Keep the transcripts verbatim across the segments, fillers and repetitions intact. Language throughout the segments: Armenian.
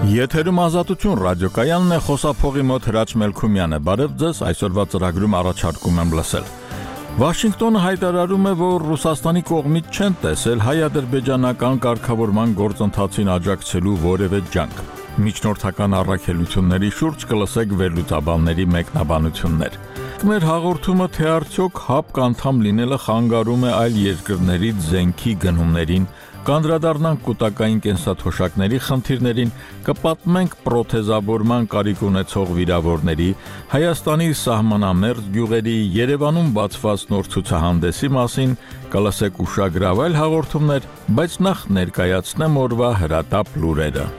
Եթերում ազատություն ռադիոկայանն է, խոսափողի մոտ Հրաչ Մելքումյանը։ Բարև ձեզ, այսօրվա ծրագրում առաջարկում եմ լսել։ Վաշինգտոնը հայտարարում է, որ Ռուսաստանի կողմից չեն տեսել հայ-ադրբեջանական կարգավորման գործընթացին աջակցելու որևէ ջանք։ Միջնորդական առաքելությունների շուրջ կլսեք վերլուծաբանների մեկնաբանություններ։ Մեր հաղորդումը թե արդյոք ՀԱՊԿ անդամ լինելը խանգարում է այլ երկրներից զենքի գնումներին, կանդրադառնանք կուտակային կենսաթոշակների խնդիրներին, կպատմենք պրոթեզավորման կարիք ունեցող վիրավորների, Հայաստանի սահմանամերձ գյուղերի, Երևանում բացված նոր ցուցահանդեսի մասին, կլսեք ուշագրավ այլ հաղորդումներ, բայց նախ ներկայացնեմ օրվա հրատապ լուրերը։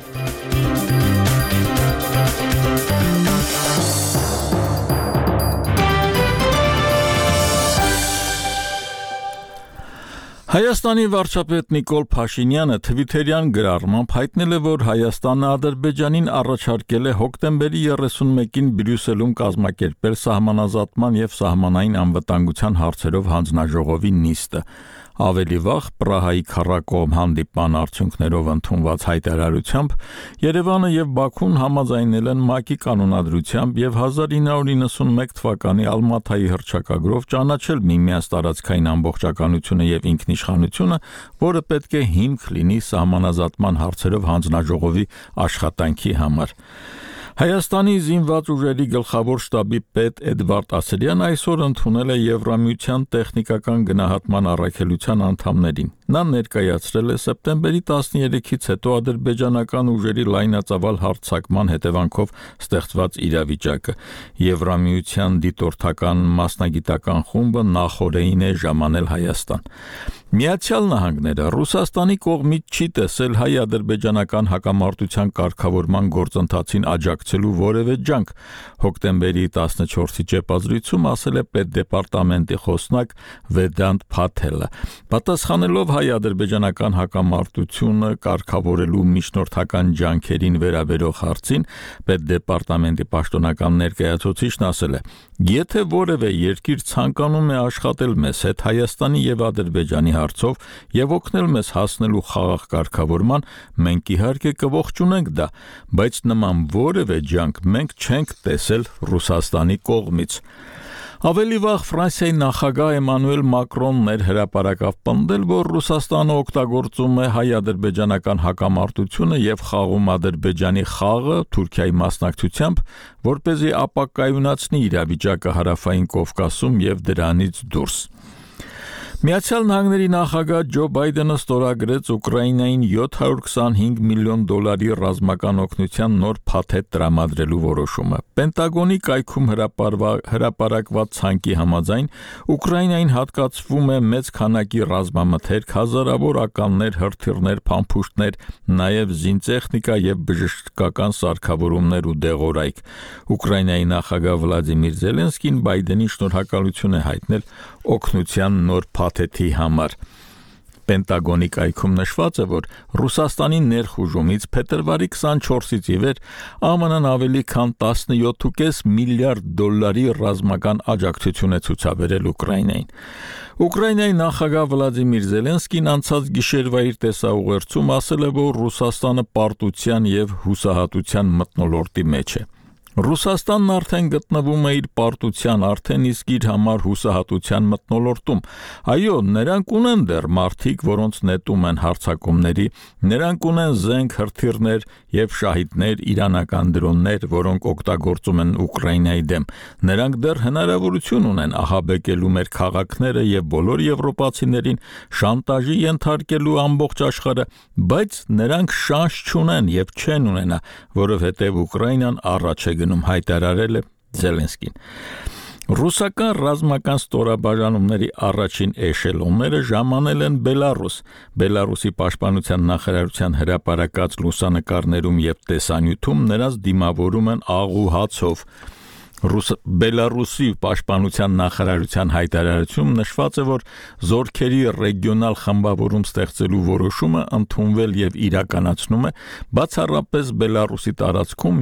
Հայաստանի վարչապետ Նիկոլ Փաշինյանը թվիթերյան գրառմամբ հայտնել է, որ Հայաստանը Ադրբեջանին առաջարկել է հոկտեմբերի երեսունմեկին Բրյուսելում կազմակերպել սահմանազատման եւ սահմանային անվտանգության հարցերով հանձնաժողովի նիստը։ Ավելի վաղ Պրահայի քառակողմ հանդիպման արդյունքներով ընդունված հայտարարությամբ Երևանը եւ Բաքուն համաձայնել են ՄԱԿ-ի կանոնադրությամբ եւ հազար ինը հարյուր իննսունմեկ թվականի Ալմաթայի հռչակագրով ճանաչել միմյանց տարածքային ամբողջականությունը եւ ինքնիշխանությունը, որը պետք է հիմք լինի սահմանազատման հարցերով հանձնաժողովի աշխատանքի համար։ Հայաստանի զինված ուժերի գլխավոր շտաբի պետ Էդվարդ Ասրյանը այսօր ընդունել է Եվրամիության տեխնիկական գնահատման առաքելության անդամներին։ Նա ներկայացրել է սեպտեմբերի տասներեքից հետո ադրբեջանական ուժերի լայնածավալ հարձակման հետևանքով ստեղծված իրավիճակը։ Եվրամիության դիտորդական մասնագիտական խումբը նախօրեին է ժամանել Հայաստան։ Միացյալ Նահանգները Ռուսաստանի կողմից չի տեսել հայ-ադրբեջանական հակամարտության կարգավորման գործընթացին աջակցելու որևէ ջանք։ Հոկտեմբերի տասնչորսի ճեպազրույցում ասել է պետդեպարտամենտի խոսնակ Վեդանտ Փաթելը։ Պատասխանելով հայ-ադրբեջանական հակամարտությունը կարգավորելու միջնորդական ջանքերին վերաբերող հարցին, պետդեպարտամենտի պաշտոնական ներկայացուցիչն ասել է. Եթե որևէ երկիր ցանկանում է աշխատել մեզ հետ Հայաստանի եւ Ադրբեջանի հարցով եւ օգնել մեզ հասնելու խաղաղ կարգավորման, մենք իհարկե կողջունենք դա, բայց նման որևէ ջանք մենք չենք տեսել Ռուսաստանի կողմից։ Ավելի վաղ Ֆրանսիայի նախագահ Էմանուել Մակրոնն էր հրապարակավ պնդել, որ Ռուսաստանը օգտագործում է հայ-ադրբեջանական հակամարտությունը եւ խաղում Ադրբեջանի խաղը Թուրքիայի մասնակցությամբ, որպեսզի ապակայունացնի իրավիճակը Հարավային Կովկասում եւ դրանից դուրս։ Միացյալ Նահանգների նախագահ Ջո Բայդենը ստորագրեց Ուկրաինային յոթ հարյուր քսանհինգ միլիոն դոլարի ռազմական օգնության նոր փաթեթ տրամադրելու որոշումը։ Պենտագոնի կայքում հրապարակված ցանկի համաձայն Ուկրաինային հատկացվում է մեծ քանակի ռազմամթերք, հազարավոր ականներ, հրթիռներ, փամփուշտներ, նաև զինտեխնիկա եւ բժշկական սարքավորումներ ու դեղորայք։ Ուկրաինայի նախագահ Վլադիմիր Զելենսկին Բայդենին շնորհակալություն է հայտնել օգնության նոր փաթեթի համար։ Պենտագոնի կայքում նշված է, որ Ռուսաստանի ներխուժումից փետրվարի քսանչորսից ի վեր ԱՄՆ-ն ավելի քան տասնյոթ կόμμα պենս միլիարդ դոլարի ռազմական աջակցություն է ցուցաբերել Ուկրաինային։ Ուկրաինայի նախագահ Վլադիմիր Զելենսկին անցած գիշերվա իր տեսաուղերձում ասել է, որ Ռուսաստանը պարտության եւ հուսահատության մթնոլորտի մեջ է։ Ռուսաստանն արդեն գտնվում է իր պարտության, արդեն իսկ իր համար հուսահատության մթնոլորտում։ Այո, նրանք ունեն դեռ մարդիկ, որոնց նետում են հարձակումների, նրանք ունեն զենք, հրթիռներ եւ շահիդներ, իրանական դրոններ, որոնք օգտագործում են Ուկրաինայի դեմ։ Նրանք դեռ հնարավորություն ունեն ահաբեկելու մեր քաղաքները եւ բոլոր եվրոպացիներին, շանտաժի ենթարկելու ամբողջ աշխարհը, բայց նրանք շանս չունեն եւ չեն ունենա, որովհետեւ Ուկրաինան առաջ է հայտարարել է Զելենսկին։ Ռուսական ռազմական ստորաբաժանումների առաջին էշելոնները ժամանել են Բելարուս։ Բելարուսի պաշտպանության նախարարության հրապարակած լուսանկարներում եւ տեսանյութում նրանց դիմավորում են աղ ու հացով։ Բելարուսի պաշտպանության նախարարության հայտարարությունում նշված է, որ զորքերի ռեգիոնալ խմբավորում ստեղծելու որոշումը ընդունվել եւ իրականացնում է բացառապես Բելարուսի տարածքում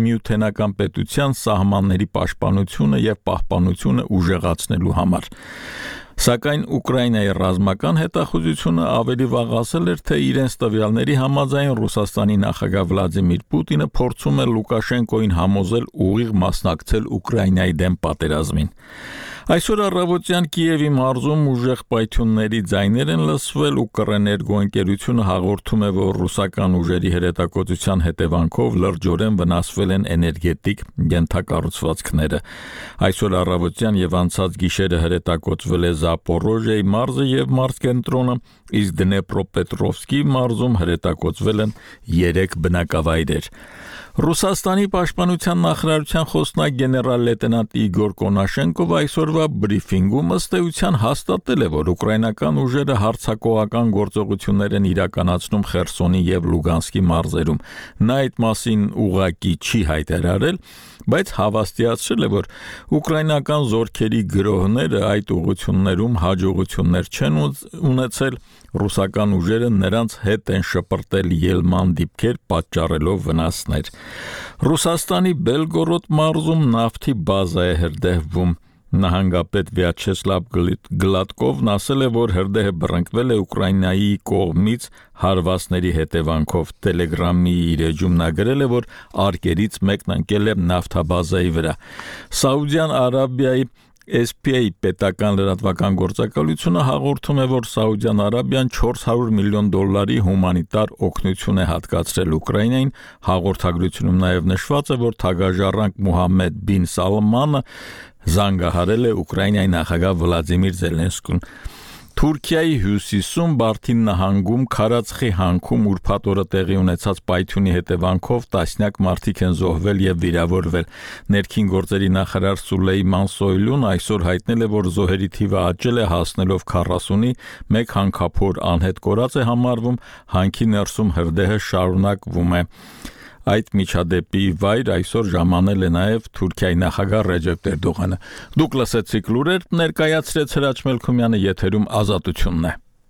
Սակայն Ուկրաինայի ռազմական հետախուզությունը ավելի վաղ ասել էր, թե իրենց տվյալների համաձայն Ռուսաստանի նախագահ Վլադիմիր Պուտինը փորձում է Լուկաշենկոին համոզել ուղիղ մասնակցել Ուկրաինայի դեմ պատերազմին։ Այսօր առավոտյան Կիևի մարզում ուժեղ պայթյունների ձայներ են լսվել ու Կռէներգո ընկերությունը հաղորդում է, որ ռուսական ուժերի հրետակոծության հետևանքով լրջորեն վնասվել են էներգետիկ ենթակառուցվածքները։ Այսօր առավոտյան եւ անցած գիշերը հրետակոծվել է Զապորոժիայի մարզը եւ մարզկենտրոնը, իսկ Դնեպրոպետրովսկի մարզում հրետակոծվել են երեք բնակավայրեր։ Ռուսաստանի պաշտպանության նախարարության խոսնակ գեներալ լեյտենանտ Իգոր Կոնաշենկովը այսօրվա բրիֆինգում ըստ էության հաստատել է, որ ուկրաինական ուժերը հարձակողական գործողություններ են իրականացնում Խերսոնի եւ Լուգանսկի մարզերում։ Նա այդ մասին ուղղակի չի հայտարարել, բայց հավաստիացրել է, որ ուկրաինական զորքերի գրոհները այդ ուղղություններում հաջողություններ չեն ունեցել, ռուսական ուժերը նրանց հետ են շպրտել ելման դիպքեր, պատճառելով վնասներ։ Ռուսաստանի Բելգորոդ մարզում նավթի բազա է հրդեհվում։ Նահանգապետ Վյաչեսլավ Գլատկովն ասել է, որ հրդեհը բռնկվել է Ուկրաինայի կողմից հարվածների հետևանքով։ Տելեգրամի իր էջում նա գրել է, որ արկերից մեկն ընկել է նավթաբազայի վրա։ Սաուդյան Արաբիայի S P A պետական լրատվական գործակալությունը հաղորդում է, որ Սաուդյան Արաբիան չորս հարյուր միլիոն դոլարի հումանիտար օգնություն է հատկացրել Ուկրաինային։ Հաղորդագրությունում նաև նշված է, որ թագաժառանգ Մուհամմեդ բին Սալմանը զանգահարել է Ուկրաինայի նախագահ Վլադիմիր Զելենսկուն։ Թուրքիայի հյուսիսում Բարթին նահանգում Քարացխի հանքում ուրբաթ օրը տեղի ունեցած պայթյունի հետևանքով տասնյակ մարդիկ են զոհվել եւ վիրավորվել։ Ներքին գործերի նախարար Սուլեյման Սոյլուն այսօր հայտնել է, որ զոհերի թիվը աճել է հասնելով քառասունի, մեկ հանքափոր անհետ կորած է համարվում, հանքի ներսում հրդեհը շարունակվում է։ Այդ միջադեպի վայր այսօր ժամանել է նաև Թուրքիայի նախագահ Ռեջեփ Էրդողանը։ Դուք լսեցիք լուրեր, ներկայացրեց Հրաչ Մելքումյանը, եթերում Ազատությունն է։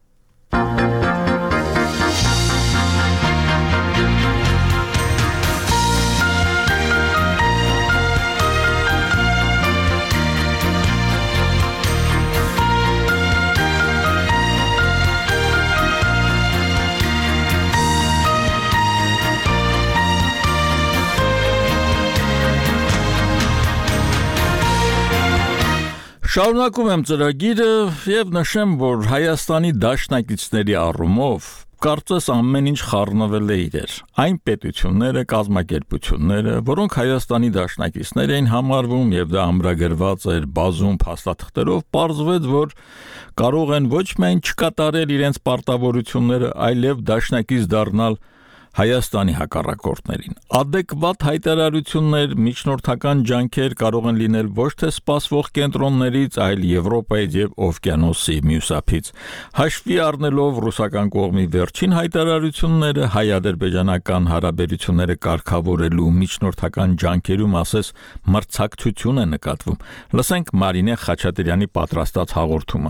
Շարունակում եմ ծրագիրը եւ նշեմ, որ Հայաստանի դաշնակիցների առումով կարծես ամեն ինչ խառնվել է իրեր։ Այն պետությունները, կազմակերպությունները, որոնք Հայաստանի դաշնակիցներ էին համարվում եւ դա ամրագրված էր բազում փաստաթղթերով, պարզվեց, որ կարող են ոչ միայն չկատարել իրենց պարտավորությունները, այլև դաշնակից դառնալ Հայաստանի հակառակորդներին։ Adekvat հայտարարություններ, միջնորդական ջանքեր կարող են լինել ոչ թե սպասվող կենտրոններից, այլ Եվրոպայից եւ օվկիանոսի մյուսափից։ Հաշվի առնելով ռուսական կողմի վերջին հայտարարությունները, հայ-ադրբեջանական հարաբերությունները կարգավորելու միջնորդական ջանքերում ասես մրցակցություն է նկատվում։ Լսենք Մարինե Խաչատրյանի պատրաստած հաղորդումը։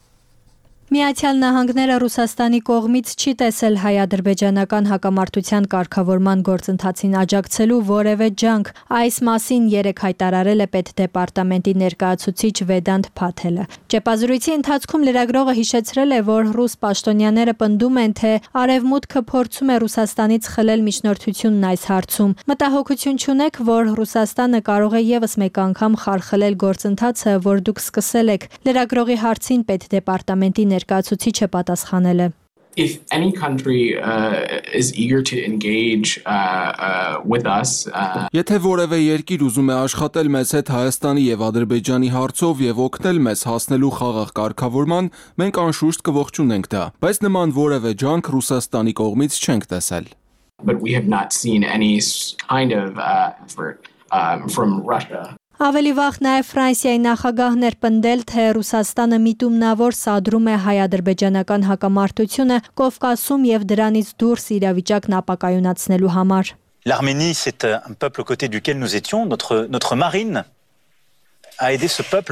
Միացյալ Նահանգները Ռուսաստանի կողմից չի տեսել հայ-ադրբեջանական հակամարտության կարգավորման գործընթացին աջակցելու որևէ ջանք։ Այս մասին երեկ հայտարարել է պետդեպարտամենտի ներկայացուցիչ Վեդանտ Փաթելը։ Ճեպազրույցի ընթացքում լրագրողը հիշեցրել է, որ ռուս պաշտոնյաները պնդում են, թե Արևմուտքը փորձում է Ռուսաստանից խլել միջնորդությունն այս հարցում։ Մտահոգություն չունեք, որ Ռուսաստանը կարող է եւս մեկ անգամ խարխլել գործընթացը, որ դուք սկսել եք։ Լրագրողի հարցին պետդեպարտամենտի ներկայացուցիչը պատասխանել է. If any country uh, is eager to engage uh, uh, with us, uh... Եթե որևէ երկիր ուզում է աշխատել մեզ հետ Հայաստանի եւ Ադրբեջանի հարցով եւ օգնել մեզ հասնելու խաղաղ կարգավորման, մենք անշուշտ կողջունենք դա, բայց նման որևէ ջանք Ռուսաստանի կողմից չենք տեսել. But we have not seen any kind of uh, effort um, from Russia. Ավելի վաղ նաև Ֆրանսիայի նախագահն էր պնդել, թե Ռուսաստանը միտումնավոր սադրում է հայ-ադրբեջանական հակամարտությունը Կովկասում եւ դրանից դուրս իրավիճակն ապակայունացնելու համար։ L'Arménie, c'est un peuple aux côtés duquel nous étions, notre notre marine a aidé ce peuple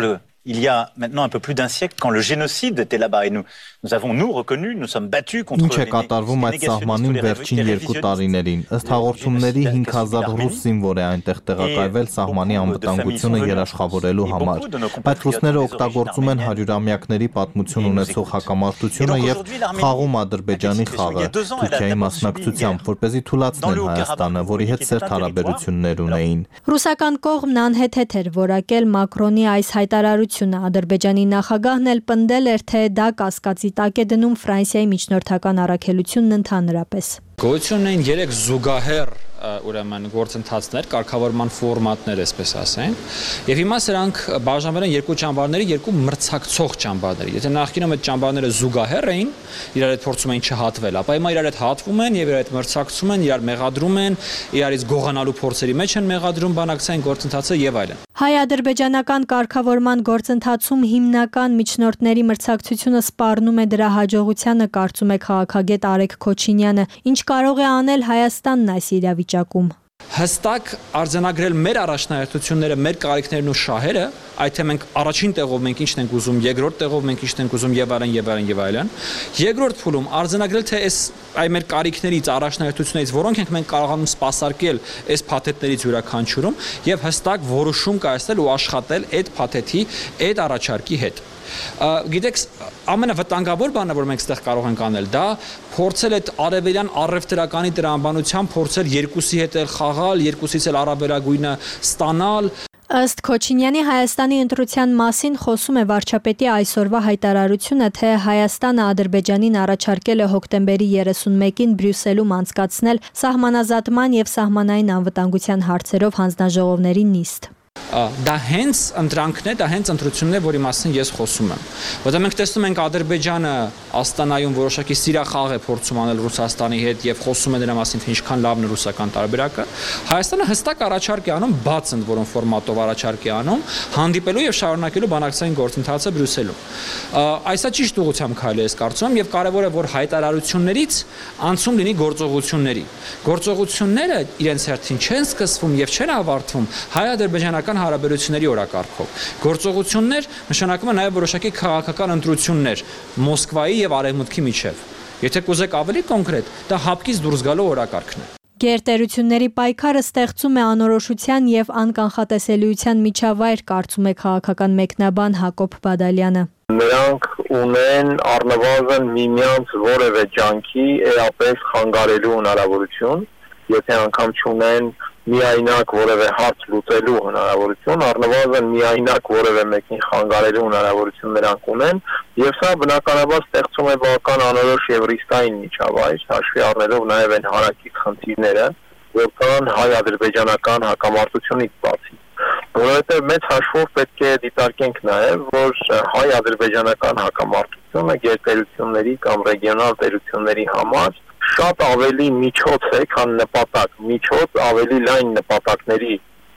il y a maintenant un peu plus d'un siècle, quand le génocide était là-bas. Et nous, nous avons, nous, reconnu, nous sommes battus contre Ինչ է կատարվում այդ սահմանին վերջին երկու տարիներին։ Ըստ հաղորդումների հինգ հազար ռուս զինվոր է այնտեղ տեղակայվել սահմանի անվտանգությունը երաշխավորելու համար։ Այդ ռուսները օգտագործում են հարյուրամյակների պատմություն ունեցող հակամարտությունը եւ խաղում Ադրբեջանի խաղը Թուրքիայի մասնակցությամբ, որպեսզի թուլացնեն Հայաստանը, որի հետ սերտ հարաբերություններ ունեին։ Ռուսական կողմն անհեթեթ էր որակել Մակրոնի այս հայտարարությունը։ Ադրբեջանի նախագահն էլ պնդել էր, թե դա կասկածի տակ է դնում Ֆրանսիայի միջնորդական առաքելությունն ընդհանրապես։ Գոյություն էին երեք զուգահեռ ուրեմն գործընթացներ, կարգավորման ֆորմատներ, այսպես ասենք, եւ հիմա սրանք բաժանվել են երկու ճամբարների, երկու մրցակցող ճամբարների։ Եթե նախկինում այդ ճամբարները զուգահեռ էին, իրար հետ փորձում էին չհատվել, ապա հիմա իրար հետ հատվում են եւ իրար հետ մրցակցում են, իրար մեղադրում են, իրարից գողանալու փորձերի մեջ են մեղադրում բանակցային գործընթացը եւ այլն։ Հայ-ադրբեջանական կարգավորման գործընթացում հիմնական միջնորդների մրցակցությունը սպառնում է դրա հաջողությանը, կարծում է քաղաքագետ Արեգ Քոչինյանը։ Ինչ կարող է անել Հայաստանն այս իրավիճակում։ Հստակ արձանագրել մեր առաջնահերթությունները, մեր կարիքներն ու շահերը, այդ թե մենք առաջին տեղով մենք ինչն ենք ուզում, երկրորդ տեղով մենք ինչն ենք ուզում եւ այլն եւ այլն եւ այլն։ Երկրորդ փուլում արձանագրել թե այս այ մեր կարիքներից, առաջնահերթություններից որոնք ենք մենք կարողանում սպասարկել այս փաթեթներից յուրաքանչյուրում եւ հստակ որոշում կայացնել ու աշխատել այդ փաթեթի, այդ առաջարկի հետ։ Գիտեք, ամենավտանգավոր բանը, որ մենք այստեղ կարող ենք անել, դա փորձել այդ արևելյան առևտրականի տրամաբանությամբ փորձել երկուսի հետ էլ խաղալ, երկուսից էլ առավելագույնը ստանալ։ Ըստ Քոչինյանի Հայաստանի ընտրության մասին խոսում է վարչապետի այսօրվա հայտարարությունը, թե Հայաստանը Ադրբեջանին առաջարկել է հոկտեմբերի երեսունմեկին Բրյուսելում անցկացնել սահմանազատման եւ սահմանային անվտանգության հարցերով հանձնաժողովների նիստ։ Դա հենց ընտրանքն է, դա հենց ընտրությունն է, որի մասին ես խոսում եմ։ Որտեղ մենք տեսնում ենք Ադրբեջանը Աստանայում որոշակի սիրախաղ է փորձում անել Ռուսաստանի հետ եւ խոսում է դրա մասին, թե ինչքան լավն է ռուսական տարբերակը։ Հայաստանը հստակ առաջարկ է անում, բաց ընդ որում ֆորմատով առաջարկ է անում, հանդիպելու եւ շարունակելու բանակցային գործընթացը Բրյուսելում։ Այսա ճիշտ ուղղությամբ քայլ է, ես կարծում եմ, եւ կարեւոր է, որ հայտարարություններից անցում լինի գործողությունների։ Գործողությունները իրենց հերթին չեն սկսվում եւ չեն ավարտվում հայ-ադրբեջանական հարաբերությունների օրակարգով։ Գործողություններ նշանակում է նաև որոշակի քաղաքական ընտրություններ Մոսկվայի եւ Արևմուտքի միջև։ Եթե կուզեք ավելի կոնկրետ, դա հապկից դուրս գալու օրակարգն է։ Գերտերությունների պայքարը ստեղծում է անորոշության եւ անկանխատեսելիության միջավայր, կարծում է քաղաքական մեկնաբան Հակոբ Բադալյանը։ Նրանք ունեն առնվազն միմյանց որևէ ջանքի էապես խանգարելու հնարավորություն, եթե անգամ չունեն միայնակ որևէ հարց լուծելու հնարավորություն, առնվազն միայնակ որևէ մեկին խանգարելու հնարավորություն նրանք ունեն, եւ սա բնականաբար ստեղծում է բավական անորոշ եւ ռիսկային միջավայր, հաշվի առնելով նաեւ այն հարակից խնդիրները, որ կան հայ-ադրբեջանական հակամարտությունից բացի։ Որովհետեւ մեծ հաշվով պետք է դիտարկենք նաեւ, որ հայ-ադրբեջանական հակամարտությունը գերտերությունների կամ ռեգիոնալ տերությունների համար շատ ավելի միջոց է, քան նպատակ, միջոց ավելի լայն նպատակների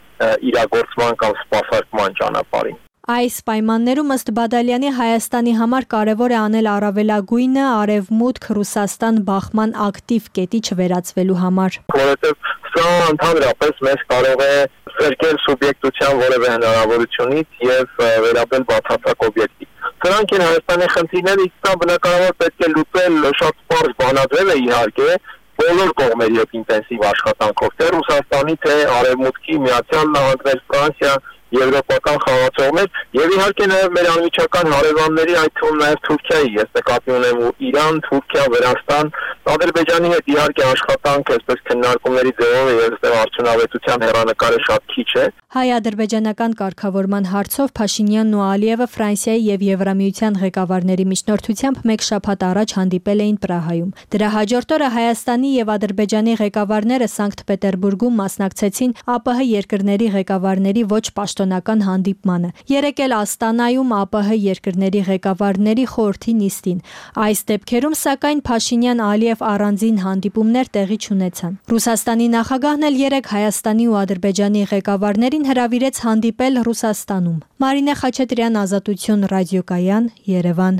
իրագործման կամ սպասարկման ճանապարհին։ Այս պայմաններում ըստ Բադալյանի Հայաստանի համար կարևոր է անել առավելագույնը արևմուտք Ռուսաստան բախման ակտիվ կետի չվերածվելու համար։ Որովհետև սա ընդհանրապես մեզ կարող է սերկել սուբյեկտության որևէ հնարավորությունից եւ վերաբերել բացարձակ օբյեկտի։ Սրանք են Հայաստանի խնդիրները, իսկ դա բնականաբար պետք է լուծել շատ սպառ բանաձև է իհարկե, բոլոր կողմերի հետ ինտենսիվ աշխատանքով, թե Ռուսաստանի, թե Արևմուտքի, Միացյալ Նահանգներ, Ֆրանսիա, եվրոպական խաղացողներ եւ իհարկե նաեւ մեր անմիջական հարևանների, այդ թվում նաեւ Թուրքիայի, ես նկատի ունեմ Իրան, Թուրքիա, Վրաստան, Ադրբեջանի հետ իհարկե աշխատանքը, այսպես քննարկումների ձևով եւ այստեղ արդյունավետության հեռանկարը շատ քիչ է։ Հայ-ադրբեջանական կարգավորման հարցով Փաշինյանն ու Ալիևը Ֆրանսիայի եւ Եվրամիության ղեկավարների միջնորդությամբ մեկ շաբաթ առաջ հանդիպել էին Պրահայում։ Դրա հաջորդ օրը Հայաստանի եւ Ադրբեջանի ղեկավարները Սանկտ Պետերբուրգում մասնակցեցին ԱՊՀ երկրների ղեկավարների ոչ պաշտոնական հանդիպմանը։ Երեկ էլ Աստանայում ԱՊՀ երկրների ղեկավարների խորհրդի նիստին։ Այս դեպքերում սակայն Փաշինյան-Ալիև առանձին հանդիպումներ տեղի չունեցան։ Ռուսաստանի նախագահն էլ երեկ Հայաստանի ու Ադրբեջանի ղեկավարներին հրավիրեց հանդիպել Ռուսաստանում։ Մարինե Խաչատրյան, Ազատություն ռադիոկայան, Երևան։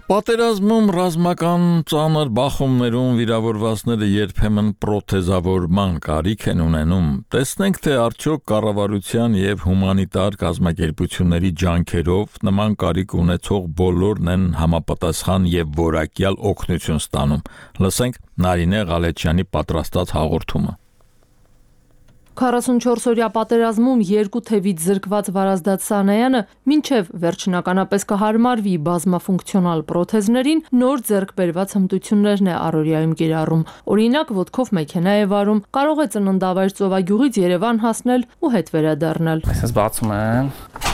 Պատերազմում ռազմական ծանր բախումներում վիրավորվածները երբեմն պրոթեզավորման կարիք են ունենում։ Տեսնենք, թե արդյոք կառավարության եւ հումանիտար կազմակերպությունների ջանքերով նման կարիք ունեցող բոլորն են համապատասխան եւ որակյալ օգնություն ստանում։ Լսենք Նարինե Ղալեչյանի պատրաստած հաղորդումը։ քառասունչորս-օրյա պատերազմում երկու թևից զրկված Վարազդատ Սանայանը մինչև վերջնականապես կհարմարվի բազմաֆունկցիոնալ պրոթեզներին նոր ձեռք բերված հմտություններն է առօրյայում կիրառում։ Օրինակ, ոտքով մեքենա է վարում, կարող է ծննդավայր Ծովագյուղից Երևան հասնել ու հետ վերադառնալ։ Այսպես բացում են։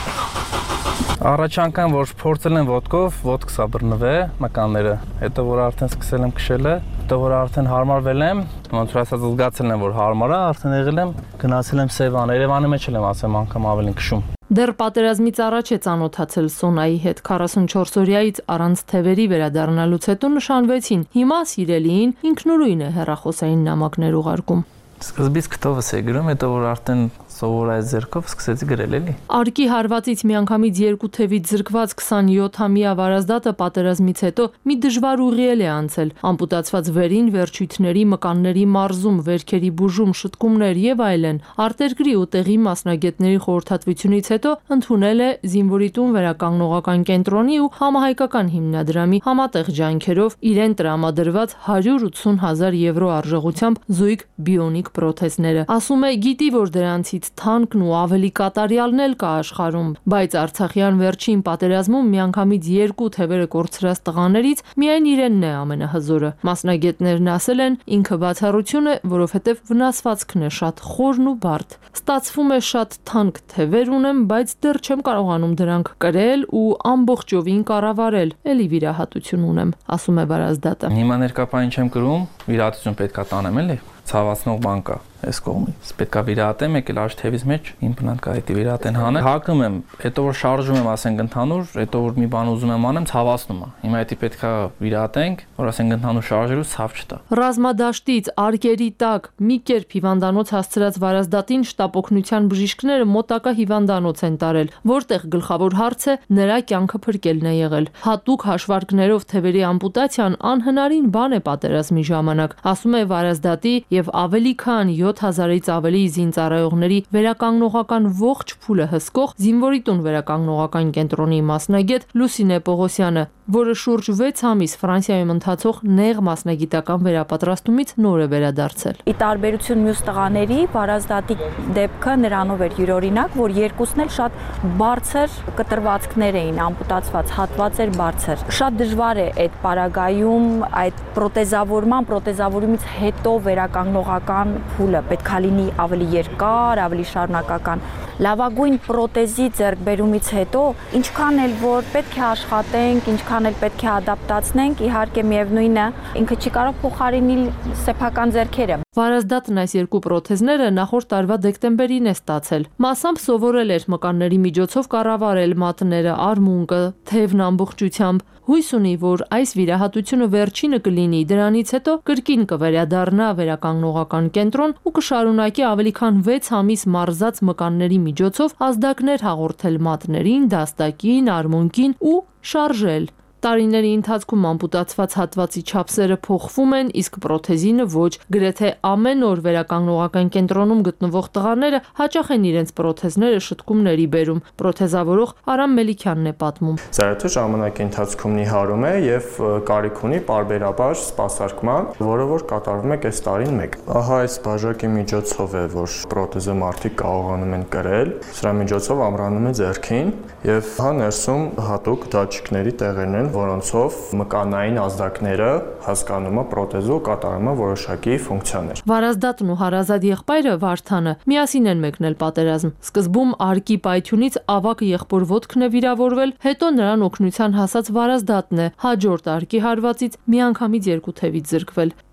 Առաջ անգամ որ փորձել եմ ոտքով, ոտքս ա բռնվել մկանները, հետո որ արդեն սկսել եմ քշելը, հետո որ արդեն հարմարվել եմ, ոնց որ ասած զգացել եմ որ հարմար է, արդեն եղել եմ, գնացել եմ Սևան, Երևանի մեջ եմ ասեմ անգամ ավելին քշում։ Դեռ պատերազմից առաջ է ծանոթացել Սոնայի հետ քառասունչորս-օրյայից առանց թևերի վերադառնալուց հետո նշանվեցին։ Հիմա սիրելիին ինքնուրույն է հեռախոսային նամակներ ուղարկում։ Սկզբից քթովս է գրում, հետո որ արդեն սովորայից ձեռքով սկսեցի գրել էլի։ Արկի հարվածից միանգամից երկու թևից զրկված քսանյոթամյա Վարազդատը պատերազմից հետո մի դժվար ուղիել է անցել։ Ամպուտացված վերին, վերջույթների, մկանների մարզում, վերքերի բուժում, շտկումներ եւ այլն։ Արտերկրի ու տեղի մասնագետների խորհրդատվությունից հետո ընդունել է զինվորի տուն վերականգնողական կենտրոնի ու համահայկական հիմնադրամի համատեղ ջանքերով իրեն տրամադրված հարյուր ութսուն հազար եվրո արժողությամբ զույգ բիոնիկ պրոթեզները։ Ասում է, գիտի, որ դրանցից թանկն ու ավելի կատարյալն էլ կա աշխարհում, բայց Արցախյան վերջին պատերազմում միանգամից երկու թևերը կորցրած տղաներից միայն իրենն է ամենահզորը։ Մասնագետներն ասել են, ինքը բացառություն է, որովհետև վնասվածքն է շատ խորն ու բարդ։ Ստացվում է շատ թանկ թևեր ունեմ, բայց դեռ չեմ կարողանում դրանք կրել ու ամբողջովին կառավարել։ Էլի վիրահատություն ունեմ, ասում է Վարազդատը։ Հիմա ներկապային չեմ կրում, վիրահատություն պետք է տանեմ էլի։ Ցավացնող բան կա այս կողմից։ Պետքա վիրահատեմ, եկել աջ թևից մեջ իմպլանտ կա, դա վիրահատեն հանել։ Հակում եմ, հետո որ շարժում եմ, ասենք ընդհանուր, հետո որ մի բան ուզում եմ անեմ, ցավացնում է։ Հիմա դա պետքա վիրահատենք, որ ասենք ընդհանուր շարժերու ցավ չտա։ Ռազմադաշտից արկերի տակ մի կերպ հիվանդանոց հասցրած Վարազդատին շտապօգնության բժիշկները մոտակա հիվանդանոց են տարել, որտեղ գլխավոր հարցը նրա կյանքը փրկելն է եղել։ Հատուկ հաշվարկներով թևերի ամպուտացիան անհնարին բան է պատերազմի ժամանակ, ասում է Վարազդատի եւ ավելի քան յոթ հազարից ավելի զինծառայողների վերականգնողական ողջ փուլը հսկող զինվորի տուն վերականգնողական կենտրոնի մասնագետ Լուսինե Պողոսյանը, որը շուրջ վեց ամիս Ֆրանսիայում ընթացող նեղ մասնագիտական վերապատրաստումից նոր է վերադարձել։ Ի տարբերություն մյուս տղաների, Վարազդատի դեպքը նրանով էր յուրօրինակ, որ երկուսն էլ շատ բարձր կտրվածքներ էին, ամպուտացված հատված էր բարձր։ Շատ դժվար է այդ պարագայում այդ պրոթեզավորման, պրոթեզավորումից հետո վերականգնողական փուլը պետք է լինի ավելի երկար, ավելի շարունակական։ Լավագույն պրոթեզի ձեռքբերումից հետո ինչքան էլ որ պետք է աշխատենք, ինչքան էլ պետք է ադապտացնենք, իհարկե միևնույնն է, ինքը չի կարող փոխարինել սեփական ձեռքերը։ Վարազդատն այս երկու պրոթեզները նախորդ տարվա դեկտեմբերին է ստացել։ Մասամբ սովորել էր մկանների միջոցով կառավարել մատները, արմունկը, թևն ամբողջությամբ։ Հույս ունի, որ այս վիրահատությունը վերջինը կլինի, դրանից հետո կրկին կվերադառնա վերականգնողական կենտրոն ու կշարունակի ավելի քան վեց ամիս մարզած մկանների միջոցով ազդակներ հաղորդել մատներին, դաստակին, արմունկին ու շարժել։ Տարիների ընթացքում ամպուտացված հատվածի չափսերը փոխվում են, իսկ պրոթեզինը ոչ։ Գրեթե ամեն օր վերականգնողական կենտրոնում գտնվող տղաները հաճախ են իրենց պրոթեզները շտկումների բերում։ Պրոթեզավորող Արամ Մելիքյանն է պատմում։ Զայրաթը ժամանակի ընթացքում նիհարում է եւ կարիք ունի պարբերաբար սպասարկման, որը որ կատարվում է կես տարին մեկ։ Ահա այս բաժակի միջոցով է, որ պրոթեզը մարդիկ կարողանում են կրել։ Սրա միջոցով ամրանում է ձեռքին եւ հա ներսում հատուկ դատչիկների տեղերն են, որոնցով մկանային ազդակները հասկանում է պրոթեզը ու կատարում է որոշակի ֆունկցիաներ։ Վարազդատն ու հարազատ եղբայրը Վարդանը միասին են մեկնել պատերազմ։ Սկզբում արկի պայթյունից ավակ եղբոր ոտքն է վիրավորվել, հետո նրան օգնության հասած Վարազդատն է հաջորդ արկի հարվածից միանգամից երկու թևից զրկվել։